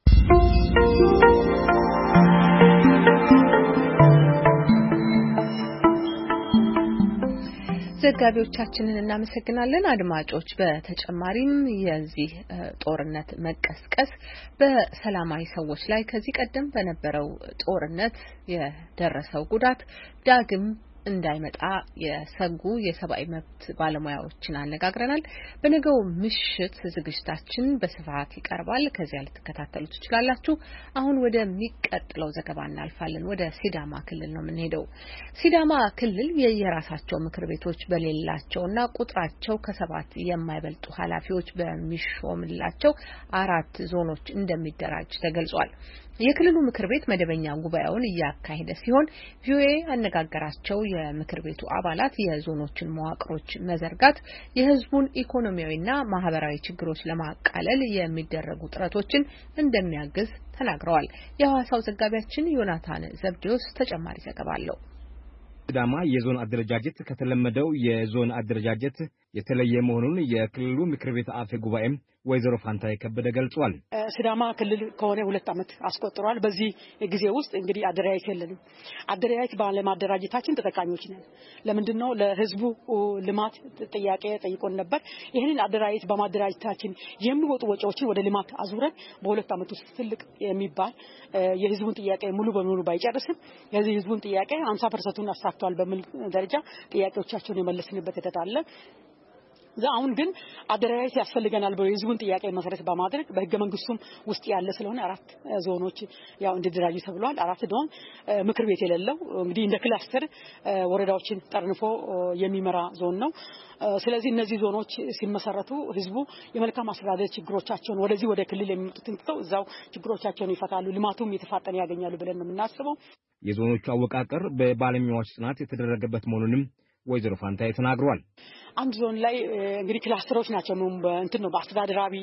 ዘጋቢዎቻችንን እናመሰግናለን። አድማጮች በተጨማሪም የዚህ ጦርነት መቀስቀስ በሰላማዊ ሰዎች ላይ ከዚህ ቀደም በነበረው ጦርነት የደረሰው ጉዳት ዳግም እንዳይመጣ የሰጉ የሰብአዊ መብት ባለሙያዎችን አነጋግረናል። በነገው ምሽት ዝግጅታችን በስፋት ይቀርባል። ከዚያ ልትከታተሉ ትችላላችሁ። አሁን ወደሚቀጥለው ዘገባ እናልፋለን። ወደ ሲዳማ ክልል ነው የምንሄደው። ሲዳማ ክልል የየራሳቸው ምክር ቤቶች በሌላቸውና ቁጥራቸው ከሰባት የማይበልጡ ኃላፊዎች በሚሾምላቸው አራት ዞኖች እንደሚደራጅ ተገልጿል። የክልሉ ምክር ቤት መደበኛ ጉባኤውን እያካሄደ ሲሆን ቪኦኤ ያነጋገራቸው የምክር ቤቱ አባላት የዞኖችን መዋቅሮች መዘርጋት የሕዝቡን ኢኮኖሚያዊና ማህበራዊ ችግሮች ለማቃለል የሚደረጉ ጥረቶችን እንደሚያግዝ ተናግረዋል። የሐዋሳው ዘጋቢያችን ዮናታን ዘብዴዎስ ተጨማሪ ዘገባ አለው። ሲዳማ የዞን አደረጃጀት ከተለመደው የዞን አደረጃጀት የተለየ መሆኑን የክልሉ ምክር ቤት አፈ ጉባኤ ወይዘሮ ፋንታዬ ከበደ ገልጿል። ሲዳማ ክልል ከሆነ ሁለት ዓመት አስቆጥሯል። በዚህ ጊዜ ውስጥ እንግዲህ አደረጃጀት የለንም። አደረጃጀት ባለማደራጀታችን ተጠቃሚዎች ነን። ለምንድነው? ለህዝቡ ልማት ጥያቄ ጠይቆን ነበር። ይሄንን አደረጃጀት በማደራጀታችን የሚወጡ ወጪዎችን ወደ ልማት አዙረን በሁለት ዓመት ውስጥ ትልቅ የሚባል የህዝቡን ጥያቄ ሙሉ በሙሉ ባይጨርስም የዚህ ህዝቡን ጥያቄ ሃምሳ ፐርሰንት አሳክቷል በሚል ደረጃ ጥያቄዎቻቸውን የመለስንበት ሂደት አለ። አሁን ግን አደረጃጀት ያስፈልገናል ብለው የህዝቡን ጥያቄ መሰረት በማድረግ በህገ መንግስቱም ውስጥ ያለ ስለሆነ አራት ዞኖች ያው እንዲደራጁ ተብሏል። አራት ዞን ምክር ቤት የሌለው እንግዲህ እንደ ክላስተር ወረዳዎችን ጠርንፎ የሚመራ ዞን ነው። ስለዚህ እነዚህ ዞኖች ሲመሰረቱ ህዝቡ የመልካም አስተዳደር ችግሮቻቸውን ወደዚህ ወደ ክልል የሚመጡትን ተው እዛው ችግሮቻቸውን ይፈታሉ፣ ልማቱም የተፋጠነ ያገኛሉ ብለን ነው የምናስበው። የዞኖቹ አወቃቀር በባለሙያዎች ጥናት የተደረገበት መሆኑንም ወይዘሮ ፋንታዬ ተናግረዋል። አንድ ዞን ላይ እንግዲህ ክላስተሮች ናቸው ነው እንትን ነው በአስተዳደራዊ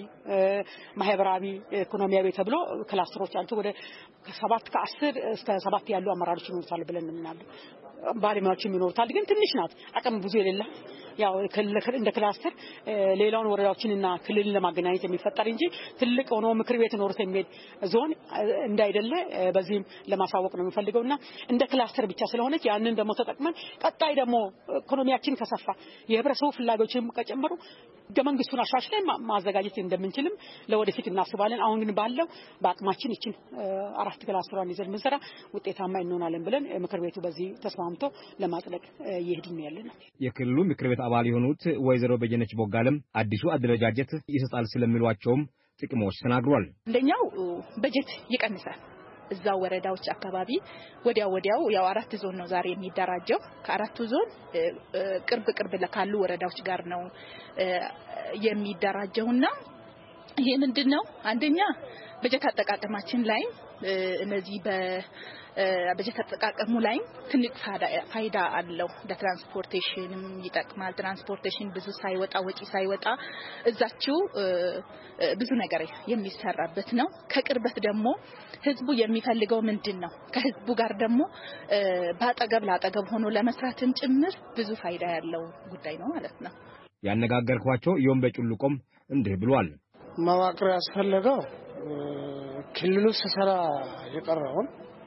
ማህበራዊ ኢኮኖሚያዊ ተብሎ ክላስተሮች አሉ። ወደ ሰባት ከአስር እስከ ሰባት ያሉ አመራሮች ይኖራሉ ብለን እናምናለን። ባለሙያዎችም ይኖራሉ፣ ግን ትንሽ ናት፣ አቅም ብዙ የሌለ ያው እንደ ክላስተር ሌላውን ወረዳዎችንና ክልልን ለማገናኘት የሚፈጠር እንጂ ትልቅ ሆኖ ምክር ቤት ኖርቶ የሚሄድ ዞን እንዳይደለ በዚህም ለማሳወቅ ነው የምፈልገውና እንደ ክላስተር ብቻ ስለሆነች ያንን ደግሞ ተጠቅመን ቀጣይ ደግሞ ኢኮኖሚያችን ከሰፋ የህብረተሰቡ ፍላጎቶችም ከጨመሩ ገመንግስቱን አሻሽለን ማዘጋጀት እንደምንችልም ለወደፊት እናስባለን። አሁን ግን ባለው በአቅማችን ይችን አራት ክላስተሯን ይዘን ምንሰራ ውጤታማ እንሆናለን ብለን ምክር ቤቱ በዚህ ተስማምቶ ለማጽደቅ እየሄድን ያለነው። የክልሉ ምክር ቤት አባል የሆኑት ወይዘሮ በየነች ቦጋለም አዲሱ አደረጃጀት ይሰጣል ስለሚሏቸውም ጥቅሞች ተናግሯል። እንደኛው በጀት ይቀንሳል። እዛው ወረዳዎች አካባቢ ወዲያው ወዲያው ያው አራት ዞን ነው ዛሬ የሚደራጀው። ከአራቱ ዞን ቅርብ ቅርብ ለካሉ ወረዳዎች ጋር ነው የሚደራጀውና ይሄ ምንድነው አንደኛ በጀት አጠቃቀማችን ላይ እነዚህ በበጀት አጠቃቀሙ ላይ ትልቅ ፋይዳ አለው ለትራንስፖርቴሽንም ይጠቅማል ትራንስፖርቴሽን ብዙ ሳይወጣ ወጪ ሳይወጣ እዛችሁ ብዙ ነገር የሚሰራበት ነው ከቅርበት ደግሞ ህዝቡ የሚፈልገው ምንድነው ከህዝቡ ጋር ደግሞ ባጠገብ ላጠገብ ሆኖ ለመስራትም ጭምር ብዙ ፋይዳ ያለው ጉዳይ ነው ማለት ነው ያነጋገርኳቸው ዮምበጩልቆም እንዲህ ብሏል መዋቅር ያስፈልገው ክልሉ ሰራ የቀረውን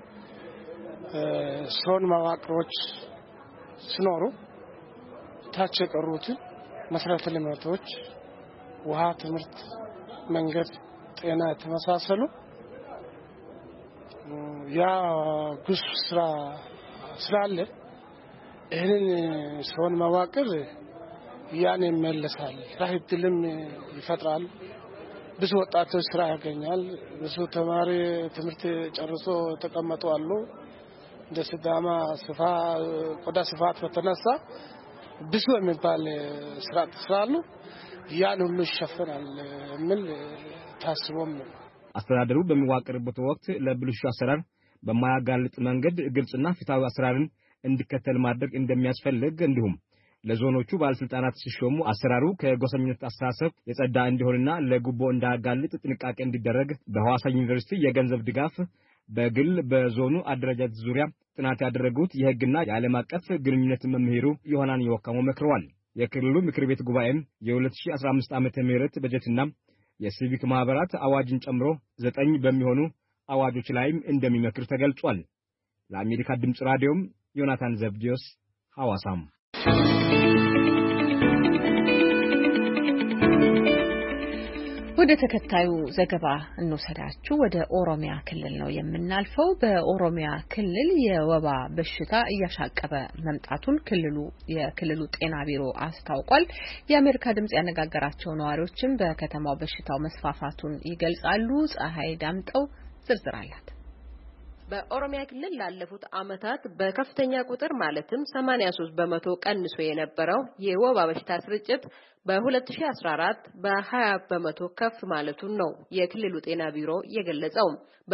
ሶን መዋቅሮች ስኖሩ ታች የቀሩት መሰረተ ልማቶች ውሃ ትምህርት መንገድ ጤና ተመሳሰሉ ያ ጉስ ስራ ስላለ ይህንን ሶን መዋቅር ያን ይመለሳል ራህትልም ይፈጥራል ብዙ ወጣቶች ስራ ያገኛል ብዙ ተማሪ ትምህርት ጨርሶ ተቀመጡ አሉ እንደ ሲዳማ ስፋ ቆዳ ስፋት በተነሳ ብዙ የሚባል ስራ ተስራሉ ያን ሁሉ ይሸፈናል ምን ታስቦም ነው አስተዳደሩ በሚዋቀርበት ወቅት ለብልሹ አሰራር በማያጋልጥ መንገድ ግልጽና ፍትሃዊ አሰራርን እንዲከተል ማድረግ እንደሚያስፈልግ እንዲሁም ለዞኖቹ ባለስልጣናት ሲሾሙ አሰራሩ ከጎሰኝነት አስተሳሰብ የጸዳ እንዲሆንና ለጉቦ እንዳያጋልጥ ጥንቃቄ እንዲደረግ በሐዋሳ ዩኒቨርሲቲ የገንዘብ ድጋፍ በግል በዞኑ አደረጃጀት ዙሪያ ጥናት ያደረጉት የህግና የዓለም አቀፍ ግንኙነት መምህሩ ዮሐናን ይወካሙ መክረዋል የክልሉ ምክር ቤት ጉባኤም የ2015 ዓመተ ምህረት በጀትና የሲቪክ ማህበራት አዋጅን ጨምሮ ዘጠኝ በሚሆኑ አዋጆች ላይም እንደሚመክር ተገልጿል ለአሜሪካ ድምጽ ራዲዮም ዮናታን ዘብዲዮስ ሐዋሳም ወደ ተከታዩ ዘገባ እንወሰዳችሁ ወደ ኦሮሚያ ክልል ነው የምናልፈው በኦሮሚያ ክልል የወባ በሽታ እያሻቀበ መምጣቱን ክልሉ የክልሉ ጤና ቢሮ አስታውቋል የአሜሪካ ድምጽ ያነጋገራቸው ነዋሪዎችም በከተማው በሽታው መስፋፋቱን ይገልጻሉ ፀሐይ ዳምጠው ዝርዝር አላት በኦሮሚያ ክልል ላለፉት አመታት በከፍተኛ ቁጥር ማለትም ሰማንያ ሶስት በመቶ ቀንሶ የነበረው የወባ በሽታ ስርጭት በ2014 በ20 በመቶ ከፍ ማለቱን ነው የክልሉ ጤና ቢሮ የገለጸው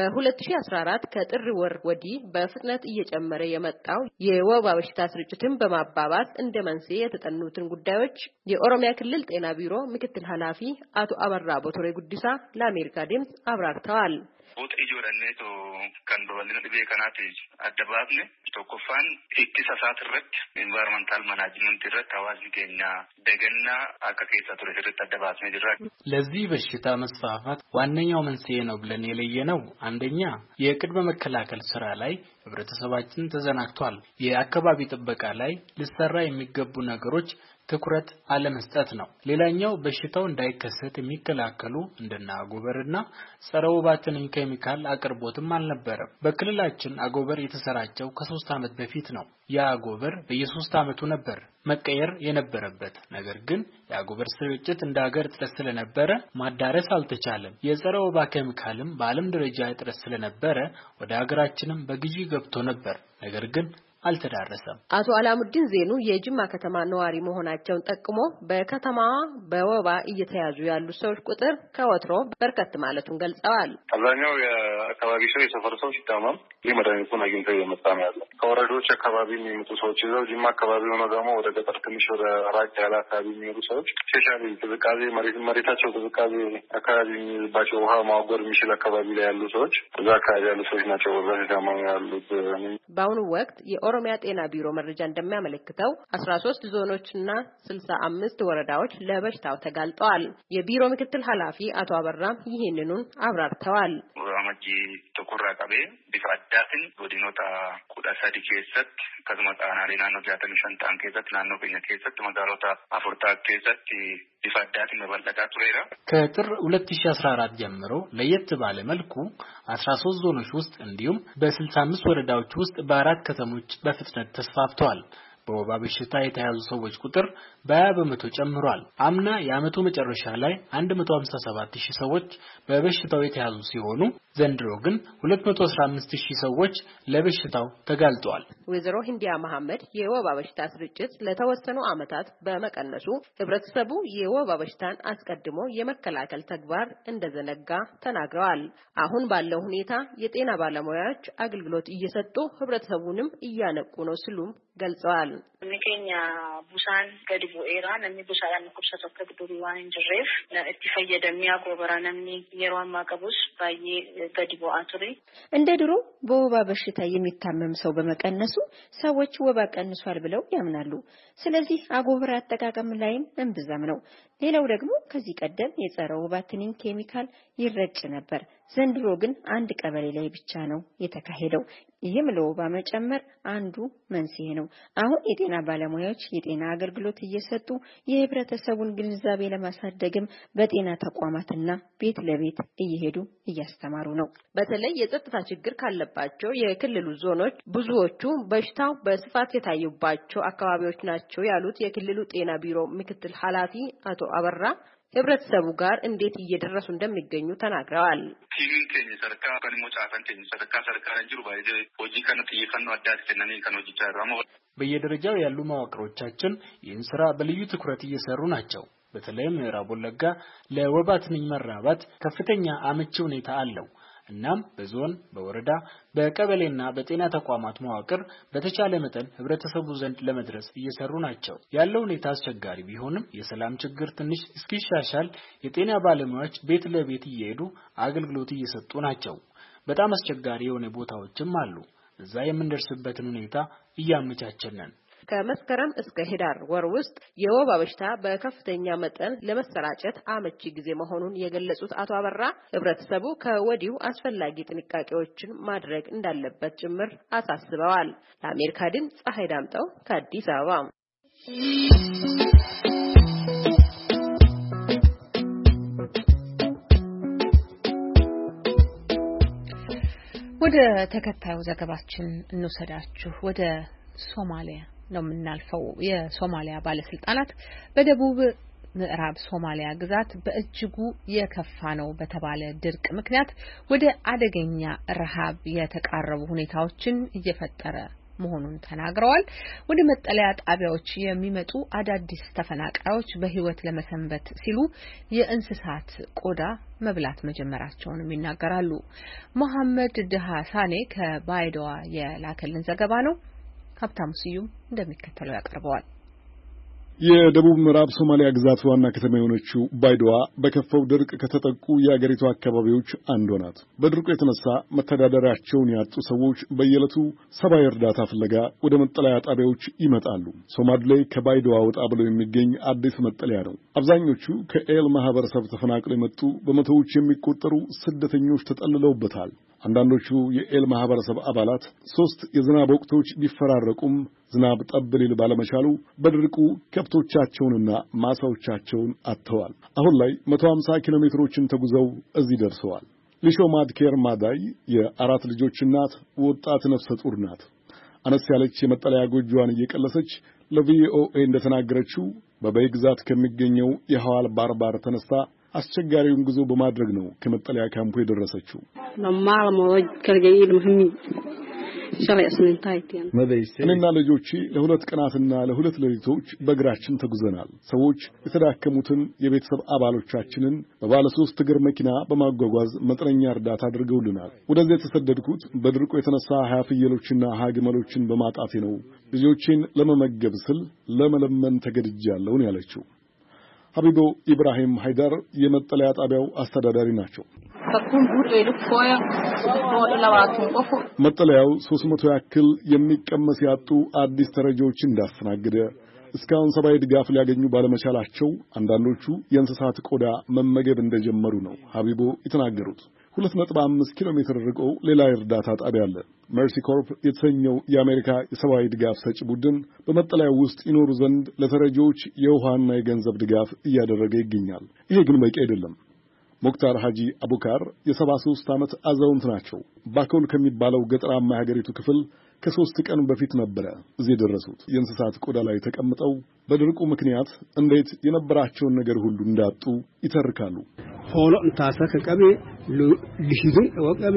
በ2014 ከጥር ወር ወዲህ በፍጥነት እየጨመረ የመጣው የወባ በሽታ ስርጭትን በማባባስ እንደ መንስኤ የተጠኑትን ጉዳዮች የኦሮሚያ ክልል ጤና ቢሮ ምክትል ኃላፊ አቶ አበራ ቦቶሬ ጉዲሳ ለአሜሪካ ድምጽ አብራርተዋል ኦጥ ኢጆራኔቶ ከንዶወልን ዲቤ ከናት አደባብነ ቶኮፋን ኢክቲሳሳት ረት ኢንቫይሮንመንታል ማናጅመንት ረት አዋዝ ገኛ ደገና አከከይሳ ቱረ ረት አደባብነ ድራ ለዚህ በሽታ መስፋፋት ዋነኛው መንስኤ ነው ብለን የለየነው አንደኛ የቅድመ መከላከል ስራ ላይ ህብረተሰባችን ተዘናግቷል የአካባቢ ጥበቃ ላይ ሊሰራ የሚገቡ ነገሮች ትኩረት አለመስጠት ነው ሌላኛው በሽታው እንዳይከሰት የሚከላከሉ እንደና አጎበርና ጸረ ወባ ትንኝ ኬሚካል አቅርቦትም አልነበረም በክልላችን አጎበር የተሰራጨው ከሶስት አመት በፊት ነው ያ አጎበር በየሶስት አመቱ ነበር መቀየር የነበረበት ነገር ግን የአጎበር ስርጭት እንደ ሀገር ጥረት ስለነበረ ማዳረስ አልተቻለም የጸረ ወባ ኬሚካልም በዓለም ደረጃ ጥረት ስለነበረ ወደ ሀገራችንም በግዢ ገብቶ ነበር ነገር ግን አልተዳረሰም አቶ አላሙዲን ዜኑ የጅማ ከተማ ነዋሪ መሆናቸውን ጠቅሞ በከተማዋ በወባ እየተያዙ ያሉ ሰዎች ቁጥር ከወትሮ በርከት ማለቱን ገልጸዋል አብዛኛው የአካባቢ ሰው የሰፈር ሰው ሲታመም ለመድኃኒቱን አግኝተው የመጣ ነው ያለው ከወረዶች አካባቢ የሚመጡ ሰዎች ይዘው ጅማ አካባቢ ሆኖ ደግሞ ወደ ገጠር ትንሽ ወደ ራቅ ያለ አካባቢ የሚሄዱ ሰዎች ስፔሻሊ ቅዝቃዜ መሬት መሬታቸው ቅዝቃዜ አካባቢ የሚባቸው ውሃ ማወገር የሚችል አካባቢ ላይ ያሉ ሰዎች እዛ አካባቢ ያሉ ሰዎች ናቸው በብዛት የታመሙ ያሉት በአሁኑ ወቅት የኦሮሚያ ጤና ቢሮ መረጃ እንደሚያመለክተው አስራ ሶስት ዞኖችና ስልሳ አምስት ወረዳዎች ለበሽታው ተጋልጠዋል የቢሮ ምክትል ኃላፊ አቶ አበራም ይሄንኑን አብራርተዋል አማጂ ተቆራ ቀበ ቢፋዳትን ወዲኖታ ቁዳሳዲ ከሰት ከዝመጣና ሌናኖ ጃተን ሸንጣን ከሰት ናኖ ከኛ ከሰት መጋሮታ አፍርታ ከሰት ቢፋዳትን መበልጣ ቱሬራ ከጥር ሁለት ሺህ አስራ አራት ጀምሮ ለየት ባለ መልኩ አስራ ሶስት ዞኖች ውስጥ እንዲሁም በስልሳ አምስት ወረዳዎች ውስጥ በአራት ከተሞች በፍጥነት ተስፋፍቷል በወባ በሽታ የተያዙ ሰዎች ቁጥር በ20 በመቶ ጨምሯል። አምና የዓመቱ መጨረሻ ላይ አንድ መቶ ሃምሳ ሰባት ሺህ ሰዎች በበሽታው የተያዙ ሲሆኑ ዘንድሮ ግን ሁለት መቶ አስራ አምስት ሺህ ሰዎች ለበሽታው ተጋልጠዋል። ወይዘሮ ሂንዲያ መሐመድ የወባ በሽታ ስርጭት ለተወሰኑ ዓመታት በመቀነሱ ህብረተሰቡ የወባ በሽታን አስቀድሞ የመከላከል ተግባር እንደዘነጋ ተናግረዋል። አሁን ባለው ሁኔታ የጤና ባለሙያዎች አገልግሎት እየሰጡ ህብረተሰቡንም እያነቁ ነው ሲሉም ገልጸዋል። ንኬኛ ቡሳን ገድቦ ኤራ ነሚ ቡሳን ኩብሰተ ከግዱሪ ዋን እንጅሬፍ ለእትፈየደ የሚያጎበራ ነሚ የሯን ማቀቡስ ባይ ገድቦ አቱሪ እንደ ድሮ በወባ በሽታ የሚታመም ሰው በመቀነሱ ሰዎች ወባ ቀንሷል ብለው ያምናሉ። ስለዚህ አጎበራ አጠቃቀም ላይም እንብዛም ነው። ሌላው ደግሞ ከዚህ ቀደም የጸረ ወባ ትንኝ ኬሚካል ይረጭ ነበር። ዘንድሮ ግን አንድ ቀበሌ ላይ ብቻ ነው የተካሄደው። ይህም ለወባ መጨመር አንዱ መንስኤ ነው። አሁን የጤና ባለሙያዎች የጤና አገልግሎት እየሰጡ የህብረተሰቡን ግንዛቤ ለማሳደግም በጤና ተቋማትና ቤት ለቤት እየሄዱ እያስተማሩ ነው። በተለይ የጸጥታ ችግር ካለባቸው የክልሉ ዞኖች ብዙዎቹ በሽታው በስፋት የታዩባቸው አካባቢዎች ናቸው ያሉት የክልሉ ጤና ቢሮ ምክትል ኃላፊ አቶ አበራ ህብረተሰቡ ጋር እንዴት እየደረሱ እንደሚገኙ ተናግረዋል። ቲሚን ከኝ ሰርካ ከንሞ ጫፈን ከኝ ሰርካ ሰርካ እንጅሩ ባይደ ሆጂ ከነጥ ይፈኑ አዳት ከነኒ ከኖጂቻ ራሞ በየደረጃው ያሉ መዋቅሮቻችን ይህን ስራ በልዩ ትኩረት እየሰሩ ናቸው። በተለይም ምዕራብ ወለጋ ለወባ ትንኝ መራባት ከፍተኛ አመቺ ሁኔታ አለው። እናም በዞን በወረዳ በቀበሌና በጤና ተቋማት መዋቅር በተቻለ መጠን ህብረተሰቡ ዘንድ ለመድረስ እየሰሩ ናቸው። ያለው ሁኔታ አስቸጋሪ ቢሆንም የሰላም ችግር ትንሽ እስኪሻሻል የጤና ባለሙያዎች ቤት ለቤት እየሄዱ አገልግሎት እየሰጡ ናቸው። በጣም አስቸጋሪ የሆነ ቦታዎችም አሉ። እዛ የምንደርስበትን ሁኔታ እያመቻቸን ነን። ከመስከረም እስከ ህዳር ወር ውስጥ የወባ በሽታ በከፍተኛ መጠን ለመሰራጨት አመቺ ጊዜ መሆኑን የገለጹት አቶ አበራ ህብረተሰቡ ከወዲሁ አስፈላጊ ጥንቃቄዎችን ማድረግ እንዳለበት ጭምር አሳስበዋል። ለአሜሪካ ድምፅ ፀሐይ ዳምጠው ከአዲስ አበባ። ወደ ተከታዩ ዘገባችን እንወሰዳችሁ። ወደ ሶማሊያ ነው የምናልፈው። የሶማሊያ ባለስልጣናት በደቡብ ምዕራብ ሶማሊያ ግዛት በእጅጉ የከፋ ነው በተባለ ድርቅ ምክንያት ወደ አደገኛ ረሃብ የተቃረቡ ሁኔታዎችን እየፈጠረ መሆኑን ተናግረዋል። ወደ መጠለያ ጣቢያዎች የሚመጡ አዳዲስ ተፈናቃዮች በህይወት ለመሰንበት ሲሉ የእንስሳት ቆዳ መብላት መጀመራቸውንም ይናገራሉ። መሐመድ ደሃሳኔ ከባይዶዋ የላከልን ዘገባ ነው። ሀብታሙ ስዩም እንደሚከተለው ያቀርበዋል። የደቡብ ምዕራብ ሶማሊያ ግዛት ዋና ከተማ የሆነችው ባይዶዋ በከፋው ድርቅ ከተጠቁ የአገሪቱ አካባቢዎች አንዷ ናት። በድርቁ የተነሳ መተዳደሪያቸውን ያጡ ሰዎች በየዕለቱ ሰብአዊ እርዳታ ፍለጋ ወደ መጠለያ ጣቢያዎች ይመጣሉ። ሶማሌ ከባይዶዋ ወጣ ብሎ የሚገኝ አዲስ መጠለያ ነው። አብዛኞቹ ከኤል ማህበረሰብ ተፈናቅለው የመጡ በመቶዎች የሚቆጠሩ ስደተኞች ተጠልለውበታል። አንዳንዶቹ የኤል ማህበረሰብ አባላት ሶስት የዝናብ ወቅቶች ቢፈራረቁም ዝናብ ጠብ ሊል ባለመቻሉ በድርቁ ከብቶቻቸውንና ማሳዎቻቸውን አጥተዋል። አሁን ላይ መቶ ሃምሳ ኪሎ ሜትሮችን ተጉዘው እዚህ ደርሰዋል። ሊሾማድ ኬር ማዳይ የአራት ልጆች እናት ወጣት ነፍሰ ጡር ናት። አነስ ያለች የመጠለያ ጎጆዋን እየቀለሰች ለቪኦኤ እንደተናገረችው በበይ ግዛት ከሚገኘው የሐዋል ባርባር ተነስታ አስቸጋሪውን ጉዞ በማድረግ ነው ከመጠለያ ካምፑ የደረሰችው። እኔና ልጆቼ ለሁለት ቀናትና ለሁለት ሌሊቶች በእግራችን ተጉዘናል። ሰዎች የተዳከሙትን የቤተሰብ አባሎቻችንን በባለ ሶስት እግር መኪና በማጓጓዝ መጠነኛ እርዳታ አድርገውልናል። ወደዚህ የተሰደድኩት በድርቁ የተነሳ ሀያ ፍየሎችና ሀያ ግመሎችን በማጣቴ ነው። ልጆቼን ለመመገብ ስል ለመለመን ተገድጃለሁ ነው ያለችው። ሀቢቦ ኢብራሂም ሃይዳር የመጠለያ ጣቢያው አስተዳዳሪ ናቸው። መጠለያው ሶስት መቶ ያክል የሚቀመስ ያጡ አዲስ ተረጂዎች እንዳስተናገደ እስካሁን ሰብአዊ ድጋፍ ሊያገኙ ባለመቻላቸው አንዳንዶቹ የእንስሳት ቆዳ መመገብ እንደጀመሩ ነው ሀቢቦ የተናገሩት። ሁለት ነጥብ አምስት ኪሎ ሜትር ርቆ ሌላ እርዳታ ጣቢያ አለ። መርሲ ኮርፕ የተሰኘው የአሜሪካ የሰብአዊ ድጋፍ ሰጪ ቡድን በመጠለያው ውስጥ ይኖሩ ዘንድ ለተረጂዎች የውሃና የገንዘብ ድጋፍ እያደረገ ይገኛል። ይሄ ግን በቂ አይደለም። ሞክታር ሐጂ አቡካር የሰባ ሦስት ዓመት አዛውንት ናቸው። ባኮል ከሚባለው ገጠራማ የሀገሪቱ ክፍል ከሶስት ቀን በፊት ነበር እዚህ ደረሱት። የእንስሳት ቆዳ ላይ ተቀምጠው በድርቁ ምክንያት እንዴት የነበራቸውን ነገር ሁሉ እንዳጡ ይተርካሉ። ሆሎ እንታሰከ ቀቤ ልሽዱን ወቀቤ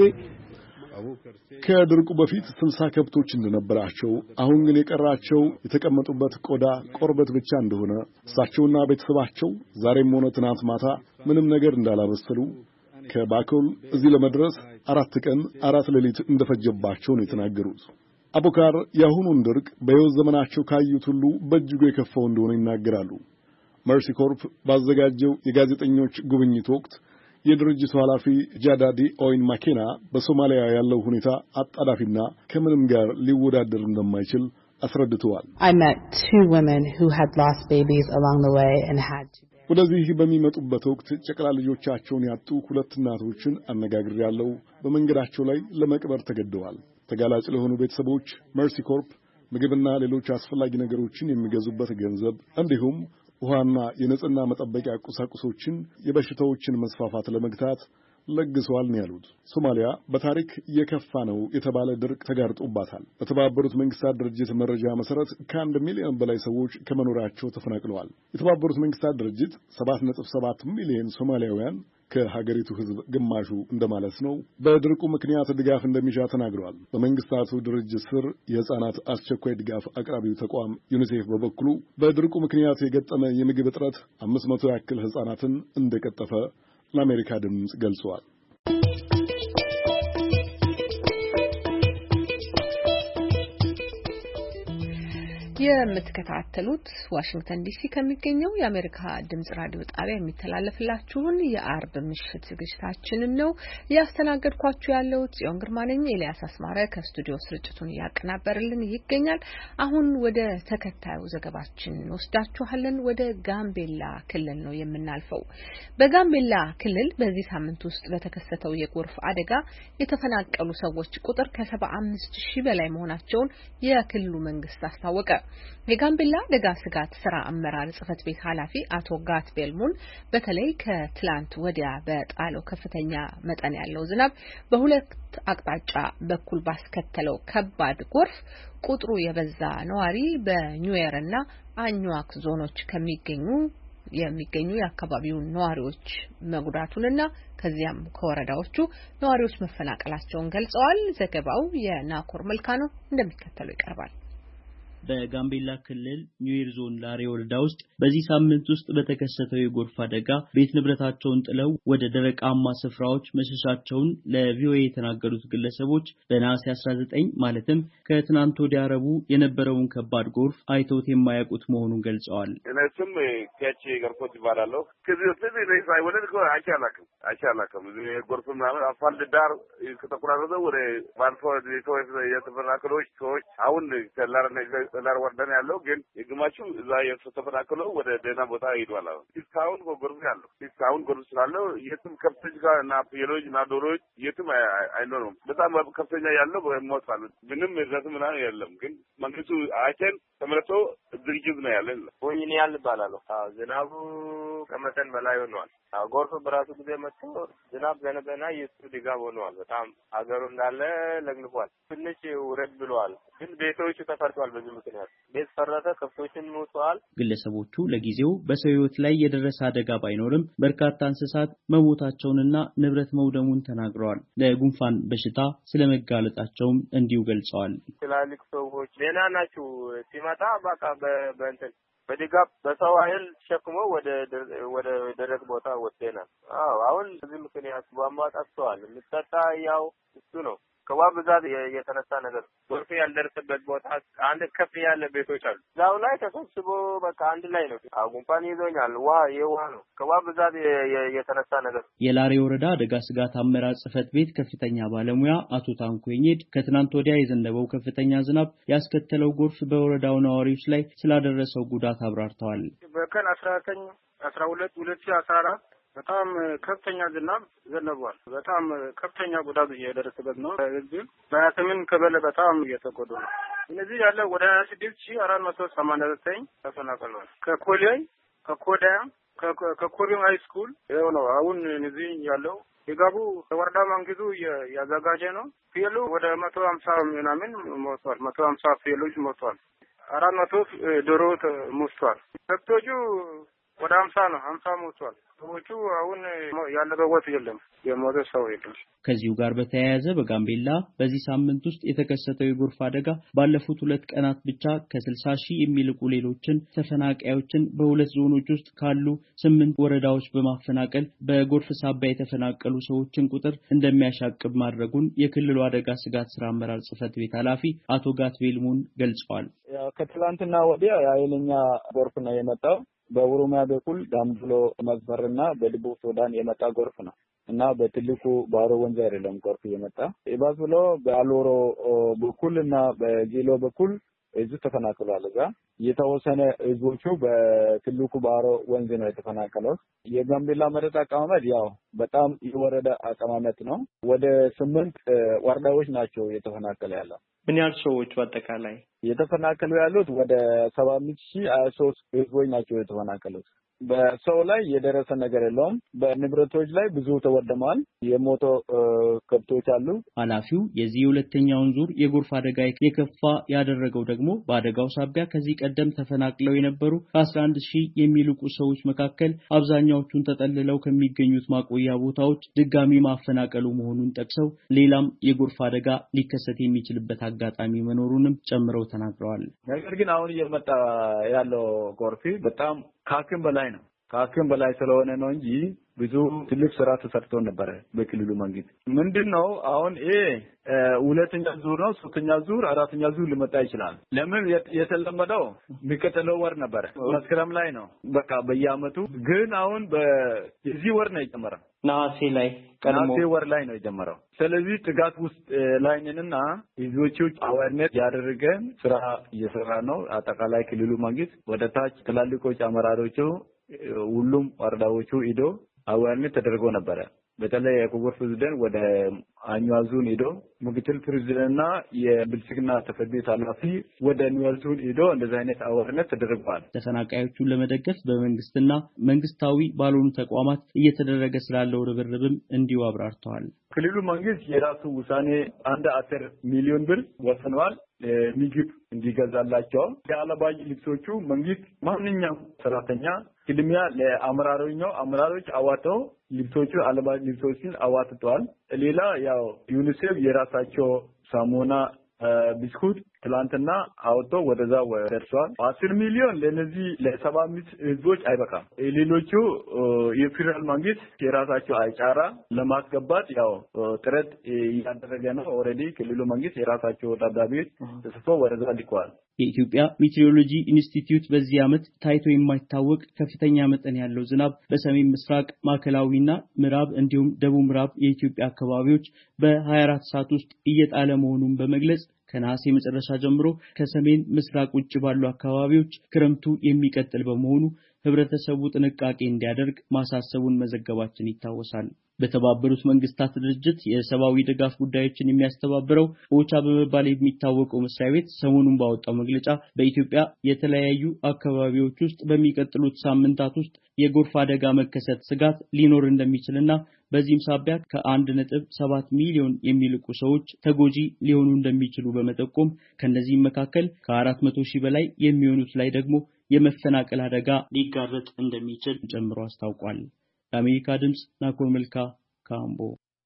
ከድርቁ በፊት ስልሳ ከብቶች እንደነበራቸው አሁን ግን የቀራቸው የተቀመጡበት ቆዳ ቆርበት ብቻ እንደሆነ እሳቸውና ቤተሰባቸው ዛሬም ሆነ ትናንት ማታ ምንም ነገር እንዳላበሰሉ ከባኮል እዚህ ለመድረስ አራት ቀን አራት ሌሊት እንደፈጀባቸው ነው የተናገሩት። አቡካር የአሁኑን ድርቅ በሕይወት ዘመናቸው ካዩት ሁሉ በእጅጉ የከፋው እንደሆነ ይናገራሉ። መርሲ ኮርፕ ባዘጋጀው የጋዜጠኞች ጉብኝት ወቅት የድርጅቱ ኃላፊ ጃዳዲ ኦይን ማኬና በሶማሊያ ያለው ሁኔታ አጣዳፊና ከምንም ጋር ሊወዳደር እንደማይችል አስረድተዋል። I met two women who had lost babies along the way and had to ወደዚህ በሚመጡበት ወቅት ጨቅላ ልጆቻቸውን ያጡ ሁለት እናቶችን አነጋግሬያለሁ። በመንገዳቸው ላይ ለመቅበር ተገደዋል። ተጋላጭ ለሆኑ ቤተሰቦች መርሲ ኮርፕ ምግብና ሌሎች አስፈላጊ ነገሮችን የሚገዙበት ገንዘብ እንዲሁም ውሃና የንጽህና መጠበቂያ ቁሳቁሶችን የበሽታዎችን መስፋፋት ለመግታት ለግሰዋል ነው ያሉት። ሶማሊያ በታሪክ የከፋ ነው የተባለ ድርቅ ተጋርጦባታል። በተባበሩት መንግስታት ድርጅት መረጃ መሰረት ከአንድ ሚሊዮን በላይ ሰዎች ከመኖሪያቸው ተፈናቅለዋል። የተባበሩት መንግስታት ድርጅት ሰባት ነጥብ ሰባት ሚሊዮን ሶማሊያውያን ከሀገሪቱ ህዝብ ግማሹ እንደማለት ነው በድርቁ ምክንያት ድጋፍ እንደሚሻ ተናግረዋል። በመንግስታቱ ድርጅት ስር የህፃናት አስቸኳይ ድጋፍ አቅራቢው ተቋም ዩኒሴፍ በበኩሉ በድርቁ ምክንያት የገጠመ የምግብ እጥረት አምስት መቶ ያክል ህፃናትን እንደቀጠፈ ለአሜሪካ ድምጽ ገልጸዋል። የምትከታተሉት ዋሽንግተን ዲሲ ከሚገኘው የአሜሪካ ድምጽ ራዲዮ ጣቢያ የሚተላለፍላችሁን የአርብ ምሽት ዝግጅታችንን ነው። ያስተናገድኳችሁ ያለው ጽዮን ግርማ ነኝ። ኤልያስ አስማረ ከስቱዲዮ ስርጭቱን ያቀናበርልን ይገኛል። አሁን ወደ ተከታዩ ዘገባችን ወስዳችኋለን። ወደ ጋምቤላ ክልል ነው የምናልፈው። በጋምቤላ ክልል በዚህ ሳምንት ውስጥ በተከሰተው የጎርፍ አደጋ የተፈናቀሉ ሰዎች ቁጥር ከሰባ አምስት ሺህ በላይ መሆናቸውን የክልሉ መንግስት አስታወቀ። የጋምቤላ አደጋ ስጋት ስራ አመራር ጽፈት ቤት ኃላፊ አቶ ጋት ቤልሙን በተለይ ከትላንት ወዲያ በጣለው ከፍተኛ መጠን ያለው ዝናብ በሁለት አቅጣጫ በኩል ባስከተለው ከባድ ጎርፍ ቁጥሩ የበዛ ነዋሪ በኒዌርና አኝዋክ ዞኖች ከሚገኙ የሚገኙ የአካባቢው ነዋሪዎች መጉዳቱንና ከዚያም ከወረዳዎቹ ነዋሪዎች መፈናቀላቸውን ገልጸዋል። ዘገባው የናኮር መልካ ነው፣ እንደሚከተለው ይቀርባል። በጋምቤላ ክልል ኒዌር ዞን ላሬ ወረዳ ውስጥ በዚህ ሳምንት ውስጥ በተከሰተው የጎርፍ አደጋ ቤት ንብረታቸውን ጥለው ወደ ደረቃማ ስፍራዎች መሸሻቸውን ለቪኦኤ የተናገሩት ግለሰቦች በነሐሴ አስራ ዘጠኝ ማለትም ከትናንት ወዲያ ረቡዕ የነበረውን ከባድ ጎርፍ አይተውት የማያውቁት መሆኑን ገልጸዋል። እነሱም ከቺ ገርፎት ይባላል። ከዚህ ወጥቶ ነው ሳይወለድ እኮ አይቻላክም አይቻላክም ጎርፍ ምናምን አፋል ዳር ከተቆራረጠው ወደ ባልፎ የተፈናቀሉት ሰዎች አሁን ከላረነ ላር ወርደን ያለው ግን የግማቹ እዛ የተፈናቀለው ወደ ደህና ቦታ ሄዷል። እስካሁን ጎርፍ ያለው እስካሁን ጎርፍ ስላለው የትም ከብቶች ጋር እና ፍየሎች እና ዶሮዎች የትም አይኖርም። በጣም ከፍተኛ ያለው ሞቷል። ምንም እርዳታ ምናምን የለም። ግን መንግስቱ አይተን ተመልሶ ዝግጅት ነው ያለን። ወይኔ ያል ባላለው ዝናቡ ከመጠን በላይ ሆኗል። ጎርፍ በራሱ ጊዜ መጥቶ ዝናብ ዘነበና የሱ ድጋፍ ሆኗል። በጣም አገሩ እንዳለ ለግልፏል። ትንሽ ውረድ ብለዋል። ግን ቤቶቹ ተፈርጧል። በዚህ ምክንያት ቤት ፈረሰ፣ ከብቶችን ሞተዋል። ግለሰቦቹ ለጊዜው በሰው ሕይወት ላይ የደረሰ አደጋ ባይኖርም በርካታ እንስሳት መሞታቸውንና ንብረት መውደሙን ተናግረዋል። ለጉንፋን በሽታ ስለመጋለጣቸውም እንዲሁ ገልጸዋል። ትላልቅ ሰዎች ደህና ናቸው። ሲመጣ በቃ በእንትን በድጋፍ በሰው ኃይል ተሸክሞ ወደ ወደ ደረቅ ቦታ ወጥተናል። አዎ አሁን በዚህ ምክንያት ቧንቧ ጠፍቷል። የሚጠጣ ያው እሱ ነው። ከውሃ ብዛት የተነሳ ነገር ጎርፍ ያልደረሰበት ቦታ አንድ ከፍ ያለ ቤቶች አሉ። እዛው ላይ ተሰብስቦ በቃ አንድ ላይ ነው። ጉንፋን ይዞኛል። ውሃ የውሃ ነው። ከውሃ ብዛት የተነሳ ነገር። የላሬ ወረዳ አደጋ ስጋት አመራር ጽፈት ቤት ከፍተኛ ባለሙያ አቶ ታንኩኝድ ከትናንት ወዲያ የዘነበው ከፍተኛ ዝናብ ያስከተለው ጎርፍ በወረዳው ነዋሪዎች ላይ ስላደረሰው ጉዳት አብራርተዋል። በቀን አስራ ዘጠኝ አስራ ሁለት ሁለት ሺህ አስራ አራት በጣም ከፍተኛ ዝናብ ዘንቧል። በጣም ከፍተኛ ጉዳት እየደረሰበት ነው። ህዝብ በያተምን ከበለ በጣም እየተጎዱ ነው። እነዚህ ያለው ወደ ሀያ ስድስት ሺህ አራት መቶ ሰማንያ ዘጠኝ ተፈናቅለዋል። ከኮሌይ ከኮዳያ ከኮሪም ሃይ ስኩል ይኸው ነው። አሁን እነዚህ ያለው የጋቡ ወረዳ መንግስቱ ያዘጋጀ ነው። ፍየሉ ወደ መቶ ሃምሳ ምናምን ሞቷል። መቶ ሃምሳ ፍየሎች ሞቷል። አራት መቶ ዶሮ ሞቷል። ከብቶቹ ወደ ሃምሳ ነው። ሃምሳ ሞቷል። ሰዎቹ አሁን ያለበት የለም። የሞተ ሰው የለም። ከዚሁ ጋር በተያያዘ በጋምቤላ በዚህ ሳምንት ውስጥ የተከሰተው የጎርፍ አደጋ ባለፉት ሁለት ቀናት ብቻ ከስልሳ ሺህ የሚልቁ ሌሎችን ተፈናቃዮችን በሁለት ዞኖች ውስጥ ካሉ ስምንት ወረዳዎች በማፈናቀል በጎርፍ ሳቢያ የተፈናቀሉ ሰዎችን ቁጥር እንደሚያሻቅብ ማድረጉን የክልሉ አደጋ ስጋት ስራ አመራር ጽሕፈት ቤት ኃላፊ አቶ ጋትቤልሙን ገልጸዋል። ከትላንትና ወዲያ ኃይለኛ ጎርፍ ነው የመጣው። በኦሮሚያ በኩል ዳምብሎ መስመርና በደቡብ ሱዳን የመጣ ጎርፍ ነው እና በትልቁ ባሮ ወንዝ አይደለም ጎርፍ የመጣ ይባስ ብሎ በአሎሮ በኩልና በጌሎ በኩል እዚህ ተፈናቅሏል። እዛ የተወሰነ ህዝቦቹ በትልቁ ባሮ ወንዝ ነው የተፈናቀለው። የጋምቤላ መሬት አቀማመጥ ያው በጣም የወረደ አቀማመጥ ነው። ወደ ስምንት ወረዳዎች ናቸው የተፈናቀለ ያለው። ምን ያህል ሰዎች በአጠቃላይ የተፈናቀሉ ያሉት? ወደ ሰባ አምስት ሺህ ሃያ ሶስት ህዝቦች ናቸው የተፈናቀሉት። በሰው ላይ የደረሰ ነገር የለውም። በንብረቶች ላይ ብዙ ተወድመዋል። የሞቶ ከብቶች አሉ። ኃላፊው የዚህ ሁለተኛውን ዙር የጎርፍ አደጋ የከፋ ያደረገው ደግሞ በአደጋው ሳቢያ ከዚህ ቀደም ተፈናቅለው የነበሩ አስራ አንድ ሺህ የሚልቁ ሰዎች መካከል አብዛኛዎቹን ተጠልለው ከሚገኙት ማቆያ ቦታዎች ድጋሚ ማፈናቀሉ መሆኑን ጠቅሰው ሌላም የጎርፍ አደጋ ሊከሰት የሚችልበት አጋጣሚ መኖሩንም ጨምረው ተናግረዋል። ነገር ግን አሁን እየመጣ ያለው ጎርፍ በጣም ከአቅም በላይ ነው። ከአቅም በላይ ስለሆነ ነው እንጂ ብዙ ትልቅ ስራ ተሰርቶ ነበር በክልሉ መንግስት። ምንድነው አሁን ይሄ ሁለተኛ ዙር ነው። ሶስተኛ ዙር፣ አራተኛ ዙር ሊመጣ ይችላል። ለምን የተለመደው የሚቀጥለው ወር ነበር፣ መስከረም ላይ ነው በቃ በየአመቱ። ግን አሁን በዚህ ወር ነው የጀመረው፣ ነሐሴ ላይ ቀድሞ ነሐሴ ወር ላይ ነው የጀመረው። ስለዚህ ጥጋት ውስጥ ላይ ነንና ህዝቦቹ አዋርነት ያደረገን ስራ እየሰራ ነው። አጠቃላይ ክልሉ መንግስት ወደ ታች ትላልቆች አመራሮቹ ሁሉም ወረዳዎቹ ሄዶ አዋርነት ተደርጎ ነበር። በተለይ የኮንጎር ፕሬዝዳንት ወደ አኛዙን ሄዶ ምክትል ፕሬዝዳንትና የብልጽግና ተፈዲት ኃላፊ ወደ ኒውዮርክ ሄዶ እንደዚህ አይነት አዋርነት ተደርጓል። ተፈናቃዮቹን ለመደገፍ በመንግስትና መንግስታዊ ባልሆኑ ተቋማት እየተደረገ ስላለው ርብርብም እንዲሁ አብራርተዋል። ክልሉ መንግስት የራሱ ውሳኔ አንድ አስር ሚሊዮን ብር ወስኗል። ምግብ እንዲገዛላቸው የአለባይ ልብሶቹ መንግስት ማንኛውም ሰራተኛ ቅድሚያ ለአመራሮች ነው አመራሮች አዋጥተው ልብሶቹ አለባይ ልብሶችን አዋጥተዋል። ሌላ ያው ዩኒሴፍ የራሳቸው ሳሙና ቢስኩት ትላንትና አውጥቶ ወደዛ ደርሷል። አስር ሚሊዮን ለነዚህ ለሰባ አምስት ህዝቦች አይበቃም። ሌሎቹ የፌደራል መንግስት የራሳቸው አጫራ ለማስገባት ያው ጥረት እያደረገ ነው። ኦሬዲ ክልሉ መንግስት የራሳቸው ደብዳቤዎች ተጽፎ ወደዛ ልኳል። የኢትዮጵያ ሜትሮሎጂ ኢንስቲትዩት በዚህ ዓመት ታይቶ የማይታወቅ ከፍተኛ መጠን ያለው ዝናብ በሰሜን ምስራቅ ማዕከላዊና ምዕራብ እንዲሁም ደቡብ ምዕራብ የኢትዮጵያ አካባቢዎች በሀያ አራት ሰዓት ውስጥ እየጣለ መሆኑን በመግለጽ ከነሐሴ መጨረሻ ጀምሮ ከሰሜን ምስራቅ ውጭ ባሉ አካባቢዎች ክረምቱ የሚቀጥል በመሆኑ ህብረተሰቡ ጥንቃቄ እንዲያደርግ ማሳሰቡን መዘገባችን ይታወሳል። በተባበሩት መንግስታት ድርጅት የሰብአዊ ድጋፍ ጉዳዮችን የሚያስተባብረው ኦቻ በመባል የሚታወቀው መስሪያ ቤት ሰሞኑን ባወጣው መግለጫ በኢትዮጵያ የተለያዩ አካባቢዎች ውስጥ በሚቀጥሉት ሳምንታት ውስጥ የጎርፍ አደጋ መከሰት ስጋት ሊኖር እንደሚችልና በዚህም ሳቢያ ከአንድ ነጥብ ሰባት ሚሊዮን የሚልቁ ሰዎች ተጎጂ ሊሆኑ እንደሚችሉ በመጠቆም ከነዚህም መካከል ከአራት መቶ ሺህ በላይ የሚሆኑት ላይ ደግሞ የመፈናቀል አደጋ ሊጋረጥ እንደሚችል ጨምሮ አስታውቋል። ለአሜሪካ ድምጽ ናኮር መልካ ካምቦ።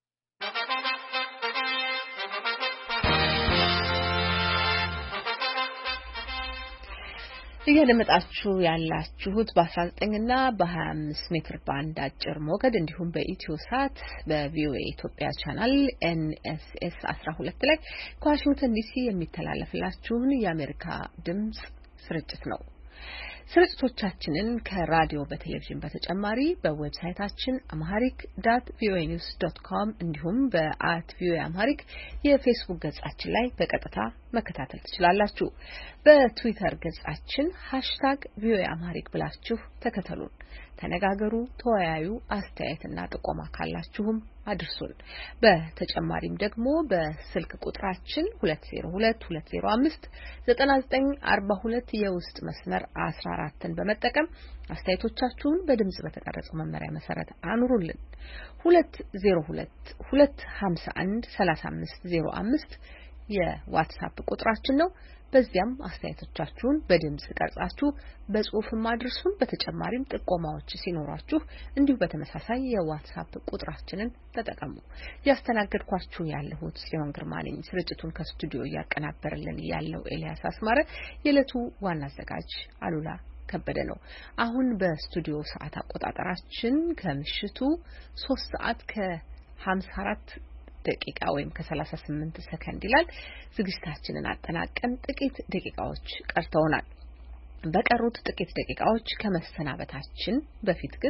እያደመጣችሁ ያላችሁት በአስራ ዘጠኝ እና በሀያ አምስት ሜትር ባንድ አጭር ሞገድ እንዲሁም በኢትዮ ሳት በቪኦኤ ኢትዮጵያ ቻናል ኤንኤስኤስ አስራ ሁለት ላይ ከዋሽንግተን ዲሲ የሚተላለፍላችሁን የአሜሪካ ድምጽ ስርጭት ነው። ስርጭቶቻችንን ከራዲዮ በቴሌቪዥን በተጨማሪ በዌብሳይታችን amharic ዶት ቪኦኤ ኒውስ ዶት ኮም እንዲሁም በአት ቪኦኤ amharic የፌስቡክ ገጻችን ላይ በቀጥታ መከታተል ትችላላችሁ። በትዊተር ገጻችን ሃሽታግ ቪኦኤ amharic ብላችሁ ተከተሉን። ተነጋገሩ፣ ተወያዩ። አስተያየትና ጥቆማ ካላችሁም አድርሱን። በተጨማሪም ደግሞ በስልክ ቁጥራችን ሁለት ዜሮ ሁለት ሁለት ዜሮ አምስት ዘጠና ዘጠኝ አርባ ሁለት የውስጥ መስመር አስራ አራትን በመጠቀም አስተያየቶቻችሁን በድምጽ በተቀረጸው መመሪያ መሰረት አኑሩልን። ሁለት ዜሮ ሁለት ሁለት ሀምሳ አንድ ሰላሳ አምስት ዜሮ አምስት የዋትስአፕ ቁጥራችን ነው። በዚያም አስተያየቶቻችሁን በድምጽ ቀርጻችሁ በጽሁፍም አድርሱን። በተጨማሪም ጥቆማዎች ሲኖራችሁ እንዲሁ በተመሳሳይ የዋትስአፕ ቁጥራችንን ተጠቀሙ። ያስተናገድኳችሁ ያለሁት ጽዮን ግርማ ነኝ። ስርጭቱን ከስቱዲዮ እያቀናበረልን ያለው ኤልያስ አስማረ፣ የዕለቱ ዋና አዘጋጅ አሉላ ከበደ ነው። አሁን በስቱዲዮ ሰዓት አቆጣጠራችን ከምሽቱ ሶስት ሰዓት ከሀምሳ አራት ደቂቃ ወይም ከሰላሳ ስምንት ሰከንድ ይላል። ዝግጅታችንን አጠናቀን ጥቂት ደቂቃዎች ቀርተውናል። በቀሩት ጥቂት ደቂቃዎች ከመሰናበታችን በፊት ግን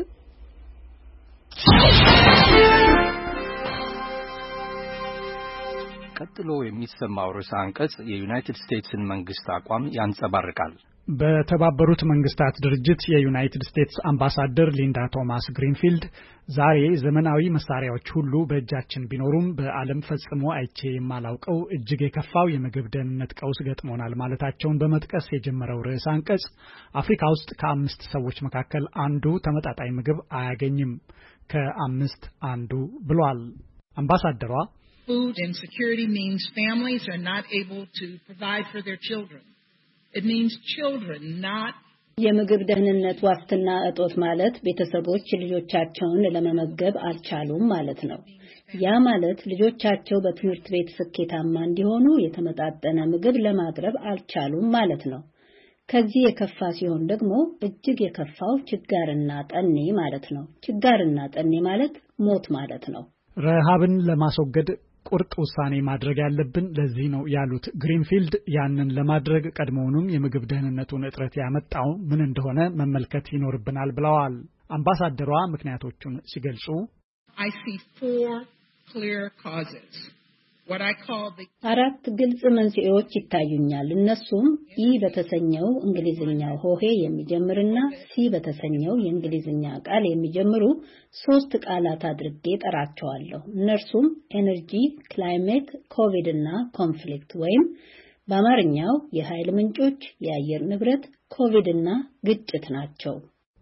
ቀጥሎ የሚሰማው ርዕሰ አንቀጽ የዩናይትድ ስቴትስን መንግስት አቋም ያንጸባርቃል። በተባበሩት መንግስታት ድርጅት የዩናይትድ ስቴትስ አምባሳደር ሊንዳ ቶማስ ግሪንፊልድ ዛሬ ዘመናዊ መሳሪያዎች ሁሉ በእጃችን ቢኖሩም በዓለም ፈጽሞ አይቼ የማላውቀው እጅግ የከፋው የምግብ ደህንነት ቀውስ ገጥሞናል ማለታቸውን በመጥቀስ የጀመረው ርዕሰ አንቀጽ አፍሪካ ውስጥ ከአምስት ሰዎች መካከል አንዱ ተመጣጣኝ ምግብ አያገኝም፣ ከአምስት አንዱ ብሏል። አምባሳደሯ Food insecurity means families are not able to provide for their children. It means children not የምግብ ደህንነት ዋስትና እጦት ማለት ቤተሰቦች ልጆቻቸውን ለመመገብ አልቻሉም ማለት ነው። ያ ማለት ልጆቻቸው በትምህርት ቤት ስኬታማ እንዲሆኑ የተመጣጠነ ምግብ ለማቅረብ አልቻሉም ማለት ነው። ከዚህ የከፋ ሲሆን ደግሞ እጅግ የከፋው ችጋርና ጠኔ ማለት ነው። ችጋርና ጠኔ ማለት ሞት ማለት ነው። ረሃብን ለማስወገድ ቁርጥ ውሳኔ ማድረግ ያለብን ለዚህ ነው ያሉት ግሪንፊልድ ያንን ለማድረግ ቀድሞውንም የምግብ ደህንነቱን እጥረት ያመጣው ምን እንደሆነ መመልከት ይኖርብናል ብለዋል። አምባሳደሯ ምክንያቶቹን ሲገልጹ I see four clear causes. What I call the አራት ግልጽ መንስኤዎች ይታዩኛል። እነሱም ኢ በተሰኘው እንግሊዝኛው ሆሄ የሚጀምርና ሲ በተሰኘው የእንግሊዝኛ ቃል የሚጀምሩ ሶስት ቃላት አድርጌ ጠራቸዋለሁ። እነርሱም ኤነርጂ፣ ክላይሜት፣ ኮቪድ እና ኮንፍሊክት ወይም በአማርኛው የኃይል ምንጮች፣ የአየር ንብረት፣ ኮቪድ እና ግጭት ናቸው።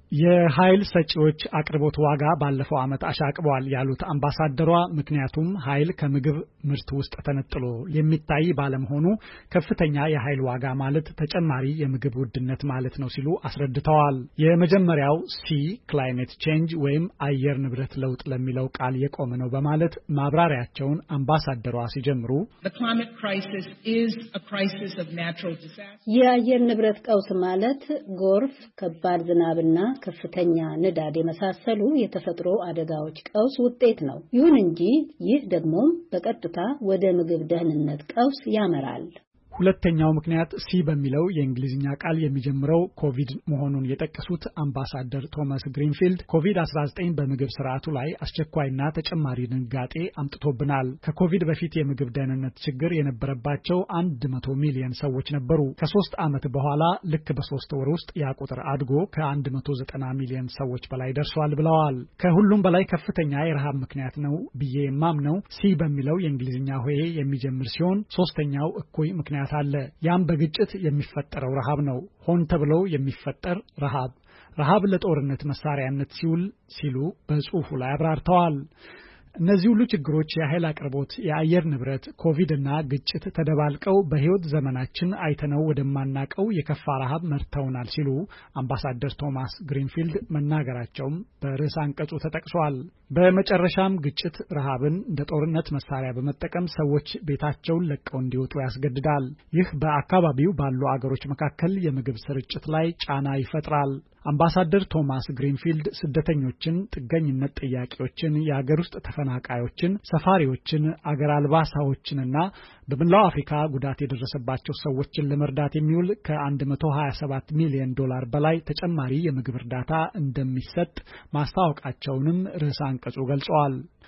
የኃይል ሰጪዎች አቅርቦት ዋጋ ባለፈው ዓመት አሻቅቧል ያሉት አምባሳደሯ ምክንያቱም ኃይል ከምግብ ምርት ውስጥ ተነጥሎ የሚታይ ባለመሆኑ ከፍተኛ የኃይል ዋጋ ማለት ተጨማሪ የምግብ ውድነት ማለት ነው ሲሉ አስረድተዋል። የመጀመሪያው ሲ ክላይሜት ቼንጅ ወይም አየር ንብረት ለውጥ ለሚለው ቃል የቆመ ነው በማለት ማብራሪያቸውን አምባሳደሯ ሲጀምሩ The climate crisis is a crisis of natural disaster. የአየር ንብረት ቀውስ ማለት ጎርፍ፣ ከባድ ዝናብና ከፍተኛ ንዳድ የመሳሰሉ የተፈጥሮ አደጋዎች ቀውስ ውጤት ነው። ይሁን እንጂ ይህ ደግሞ በቀጥታ ወደ ምግብ ደህንነት ቀውስ ያመራል። ሁለተኛው ምክንያት ሲ በሚለው የእንግሊዝኛ ቃል የሚጀምረው ኮቪድ መሆኑን የጠቀሱት አምባሳደር ቶማስ ግሪንፊልድ ኮቪድ አስራ ዘጠኝ በምግብ ስርዓቱ ላይ አስቸኳይና ተጨማሪ ድንጋጤ አምጥቶብናል። ከኮቪድ በፊት የምግብ ደህንነት ችግር የነበረባቸው መቶ ሚሊዮን ሰዎች ነበሩ። ከሶስት ዓመት በኋላ ልክ በሶስት ወር ውስጥ ያ ቁጥር አድጎ ከመቶ ዘጠና ሚሊዮን ሰዎች በላይ ደርሷል ብለዋል። ከሁሉም በላይ ከፍተኛ የረሃብ ምክንያት ነው ብዬ የማምነው ሲ በሚለው የእንግሊዝኛ ሆሄ የሚጀምር ሲሆን ሶስተኛው እኩይ ምክንያት አለ። ያም በግጭት የሚፈጠረው ረሃብ ነው። ሆን ተብሎ የሚፈጠር ረሃብ ረሃብ ለጦርነት መሳሪያነት ሲውል ሲሉ በጽሁፉ ላይ አብራርተዋል። እነዚህ ሁሉ ችግሮች የኃይል አቅርቦት፣ የአየር ንብረት፣ ኮቪድ እና ግጭት ተደባልቀው በህይወት ዘመናችን አይተነው ወደማናቀው የከፋ ረሃብ መርተውናል ሲሉ አምባሳደር ቶማስ ግሪንፊልድ መናገራቸውም በርዕሰ አንቀጹ ተጠቅሷል። በመጨረሻም ግጭት ረሃብን እንደ ጦርነት መሳሪያ በመጠቀም ሰዎች ቤታቸውን ለቀው እንዲወጡ ያስገድዳል። ይህ በአካባቢው ባሉ አገሮች መካከል የምግብ ስርጭት ላይ ጫና ይፈጥራል። አምባሳደር ቶማስ ግሪንፊልድ ስደተኞችን፣ ጥገኝነት ጠያቂዎችን፣ የአገር ውስጥ ተፈናቃዮችን፣ ሰፋሪዎችን፣ አገር አልባ ሰዎችንና በመላው አፍሪካ ጉዳት የደረሰባቸው ሰዎችን ለመርዳት የሚውል ከመቶ ሀያ ሰባት ሚሊዮን ዶላር በላይ ተጨማሪ የምግብ እርዳታ እንደሚሰጥ ማስታወቃቸውንም ርዕሰ አንቀጹ ገልጸዋል።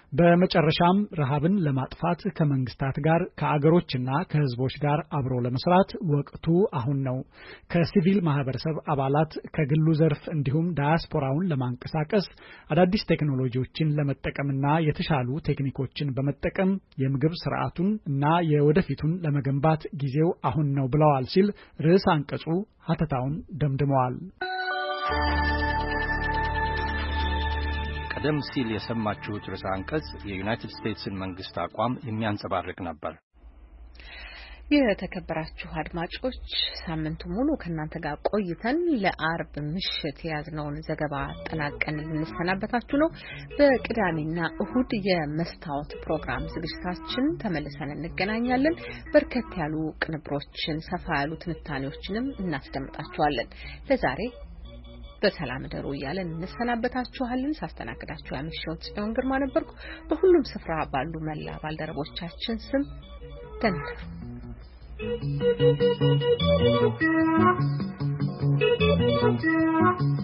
በመጨረሻም ረሃብን ለማጥፋት ከመንግስታት ጋር ከአገሮችና ከህዝቦች ጋር አብሮ ለመስራት ወቅቱ አሁን ነው። ከሲቪል ማህበረሰብ አባላት ከግሉ ዘርፍ እንዲሁም ዳያስፖራውን ለማንቀሳቀስ አዳዲስ ቴክኖሎጂዎችን ለመጠቀምና የተሻሉ ቴክኒኮችን በመጠቀም የምግብ ስርዓቱን እና የወደፊቱን ለመገንባት ጊዜው አሁን ነው ብለዋል ሲል ርዕስ አንቀጹ ሀተታውን ደምድመዋል። ቀደም ሲል የሰማችሁት ርዕሰ አንቀጽ የዩናይትድ ስቴትስን መንግስት አቋም የሚያንጸባርቅ ነበር። የተከበራችሁ አድማጮች ሳምንቱ ሙሉ ከእናንተ ጋር ቆይተን ለአርብ ምሽት የያዝነውን ዘገባ አጠናቀን ልንሰናበታችሁ ነው። በቅዳሜና እሁድ የመስታወት ፕሮግራም ዝግጅታችን ተመልሰን እንገናኛለን። በርከት ያሉ ቅንብሮችን፣ ሰፋ ያሉ ትንታኔዎችንም እናስደምጣችኋለን። ለዛሬ በሰላም ደሩ እያለን እንሰናበታችኋለን። ሳስተናግዳችሁ ያመሸሁት ጽዮን ግርማ ነበርኩ። በሁሉም ስፍራ ባሉ መላ ባልደረቦቻችን ስም ደህና ደሩ።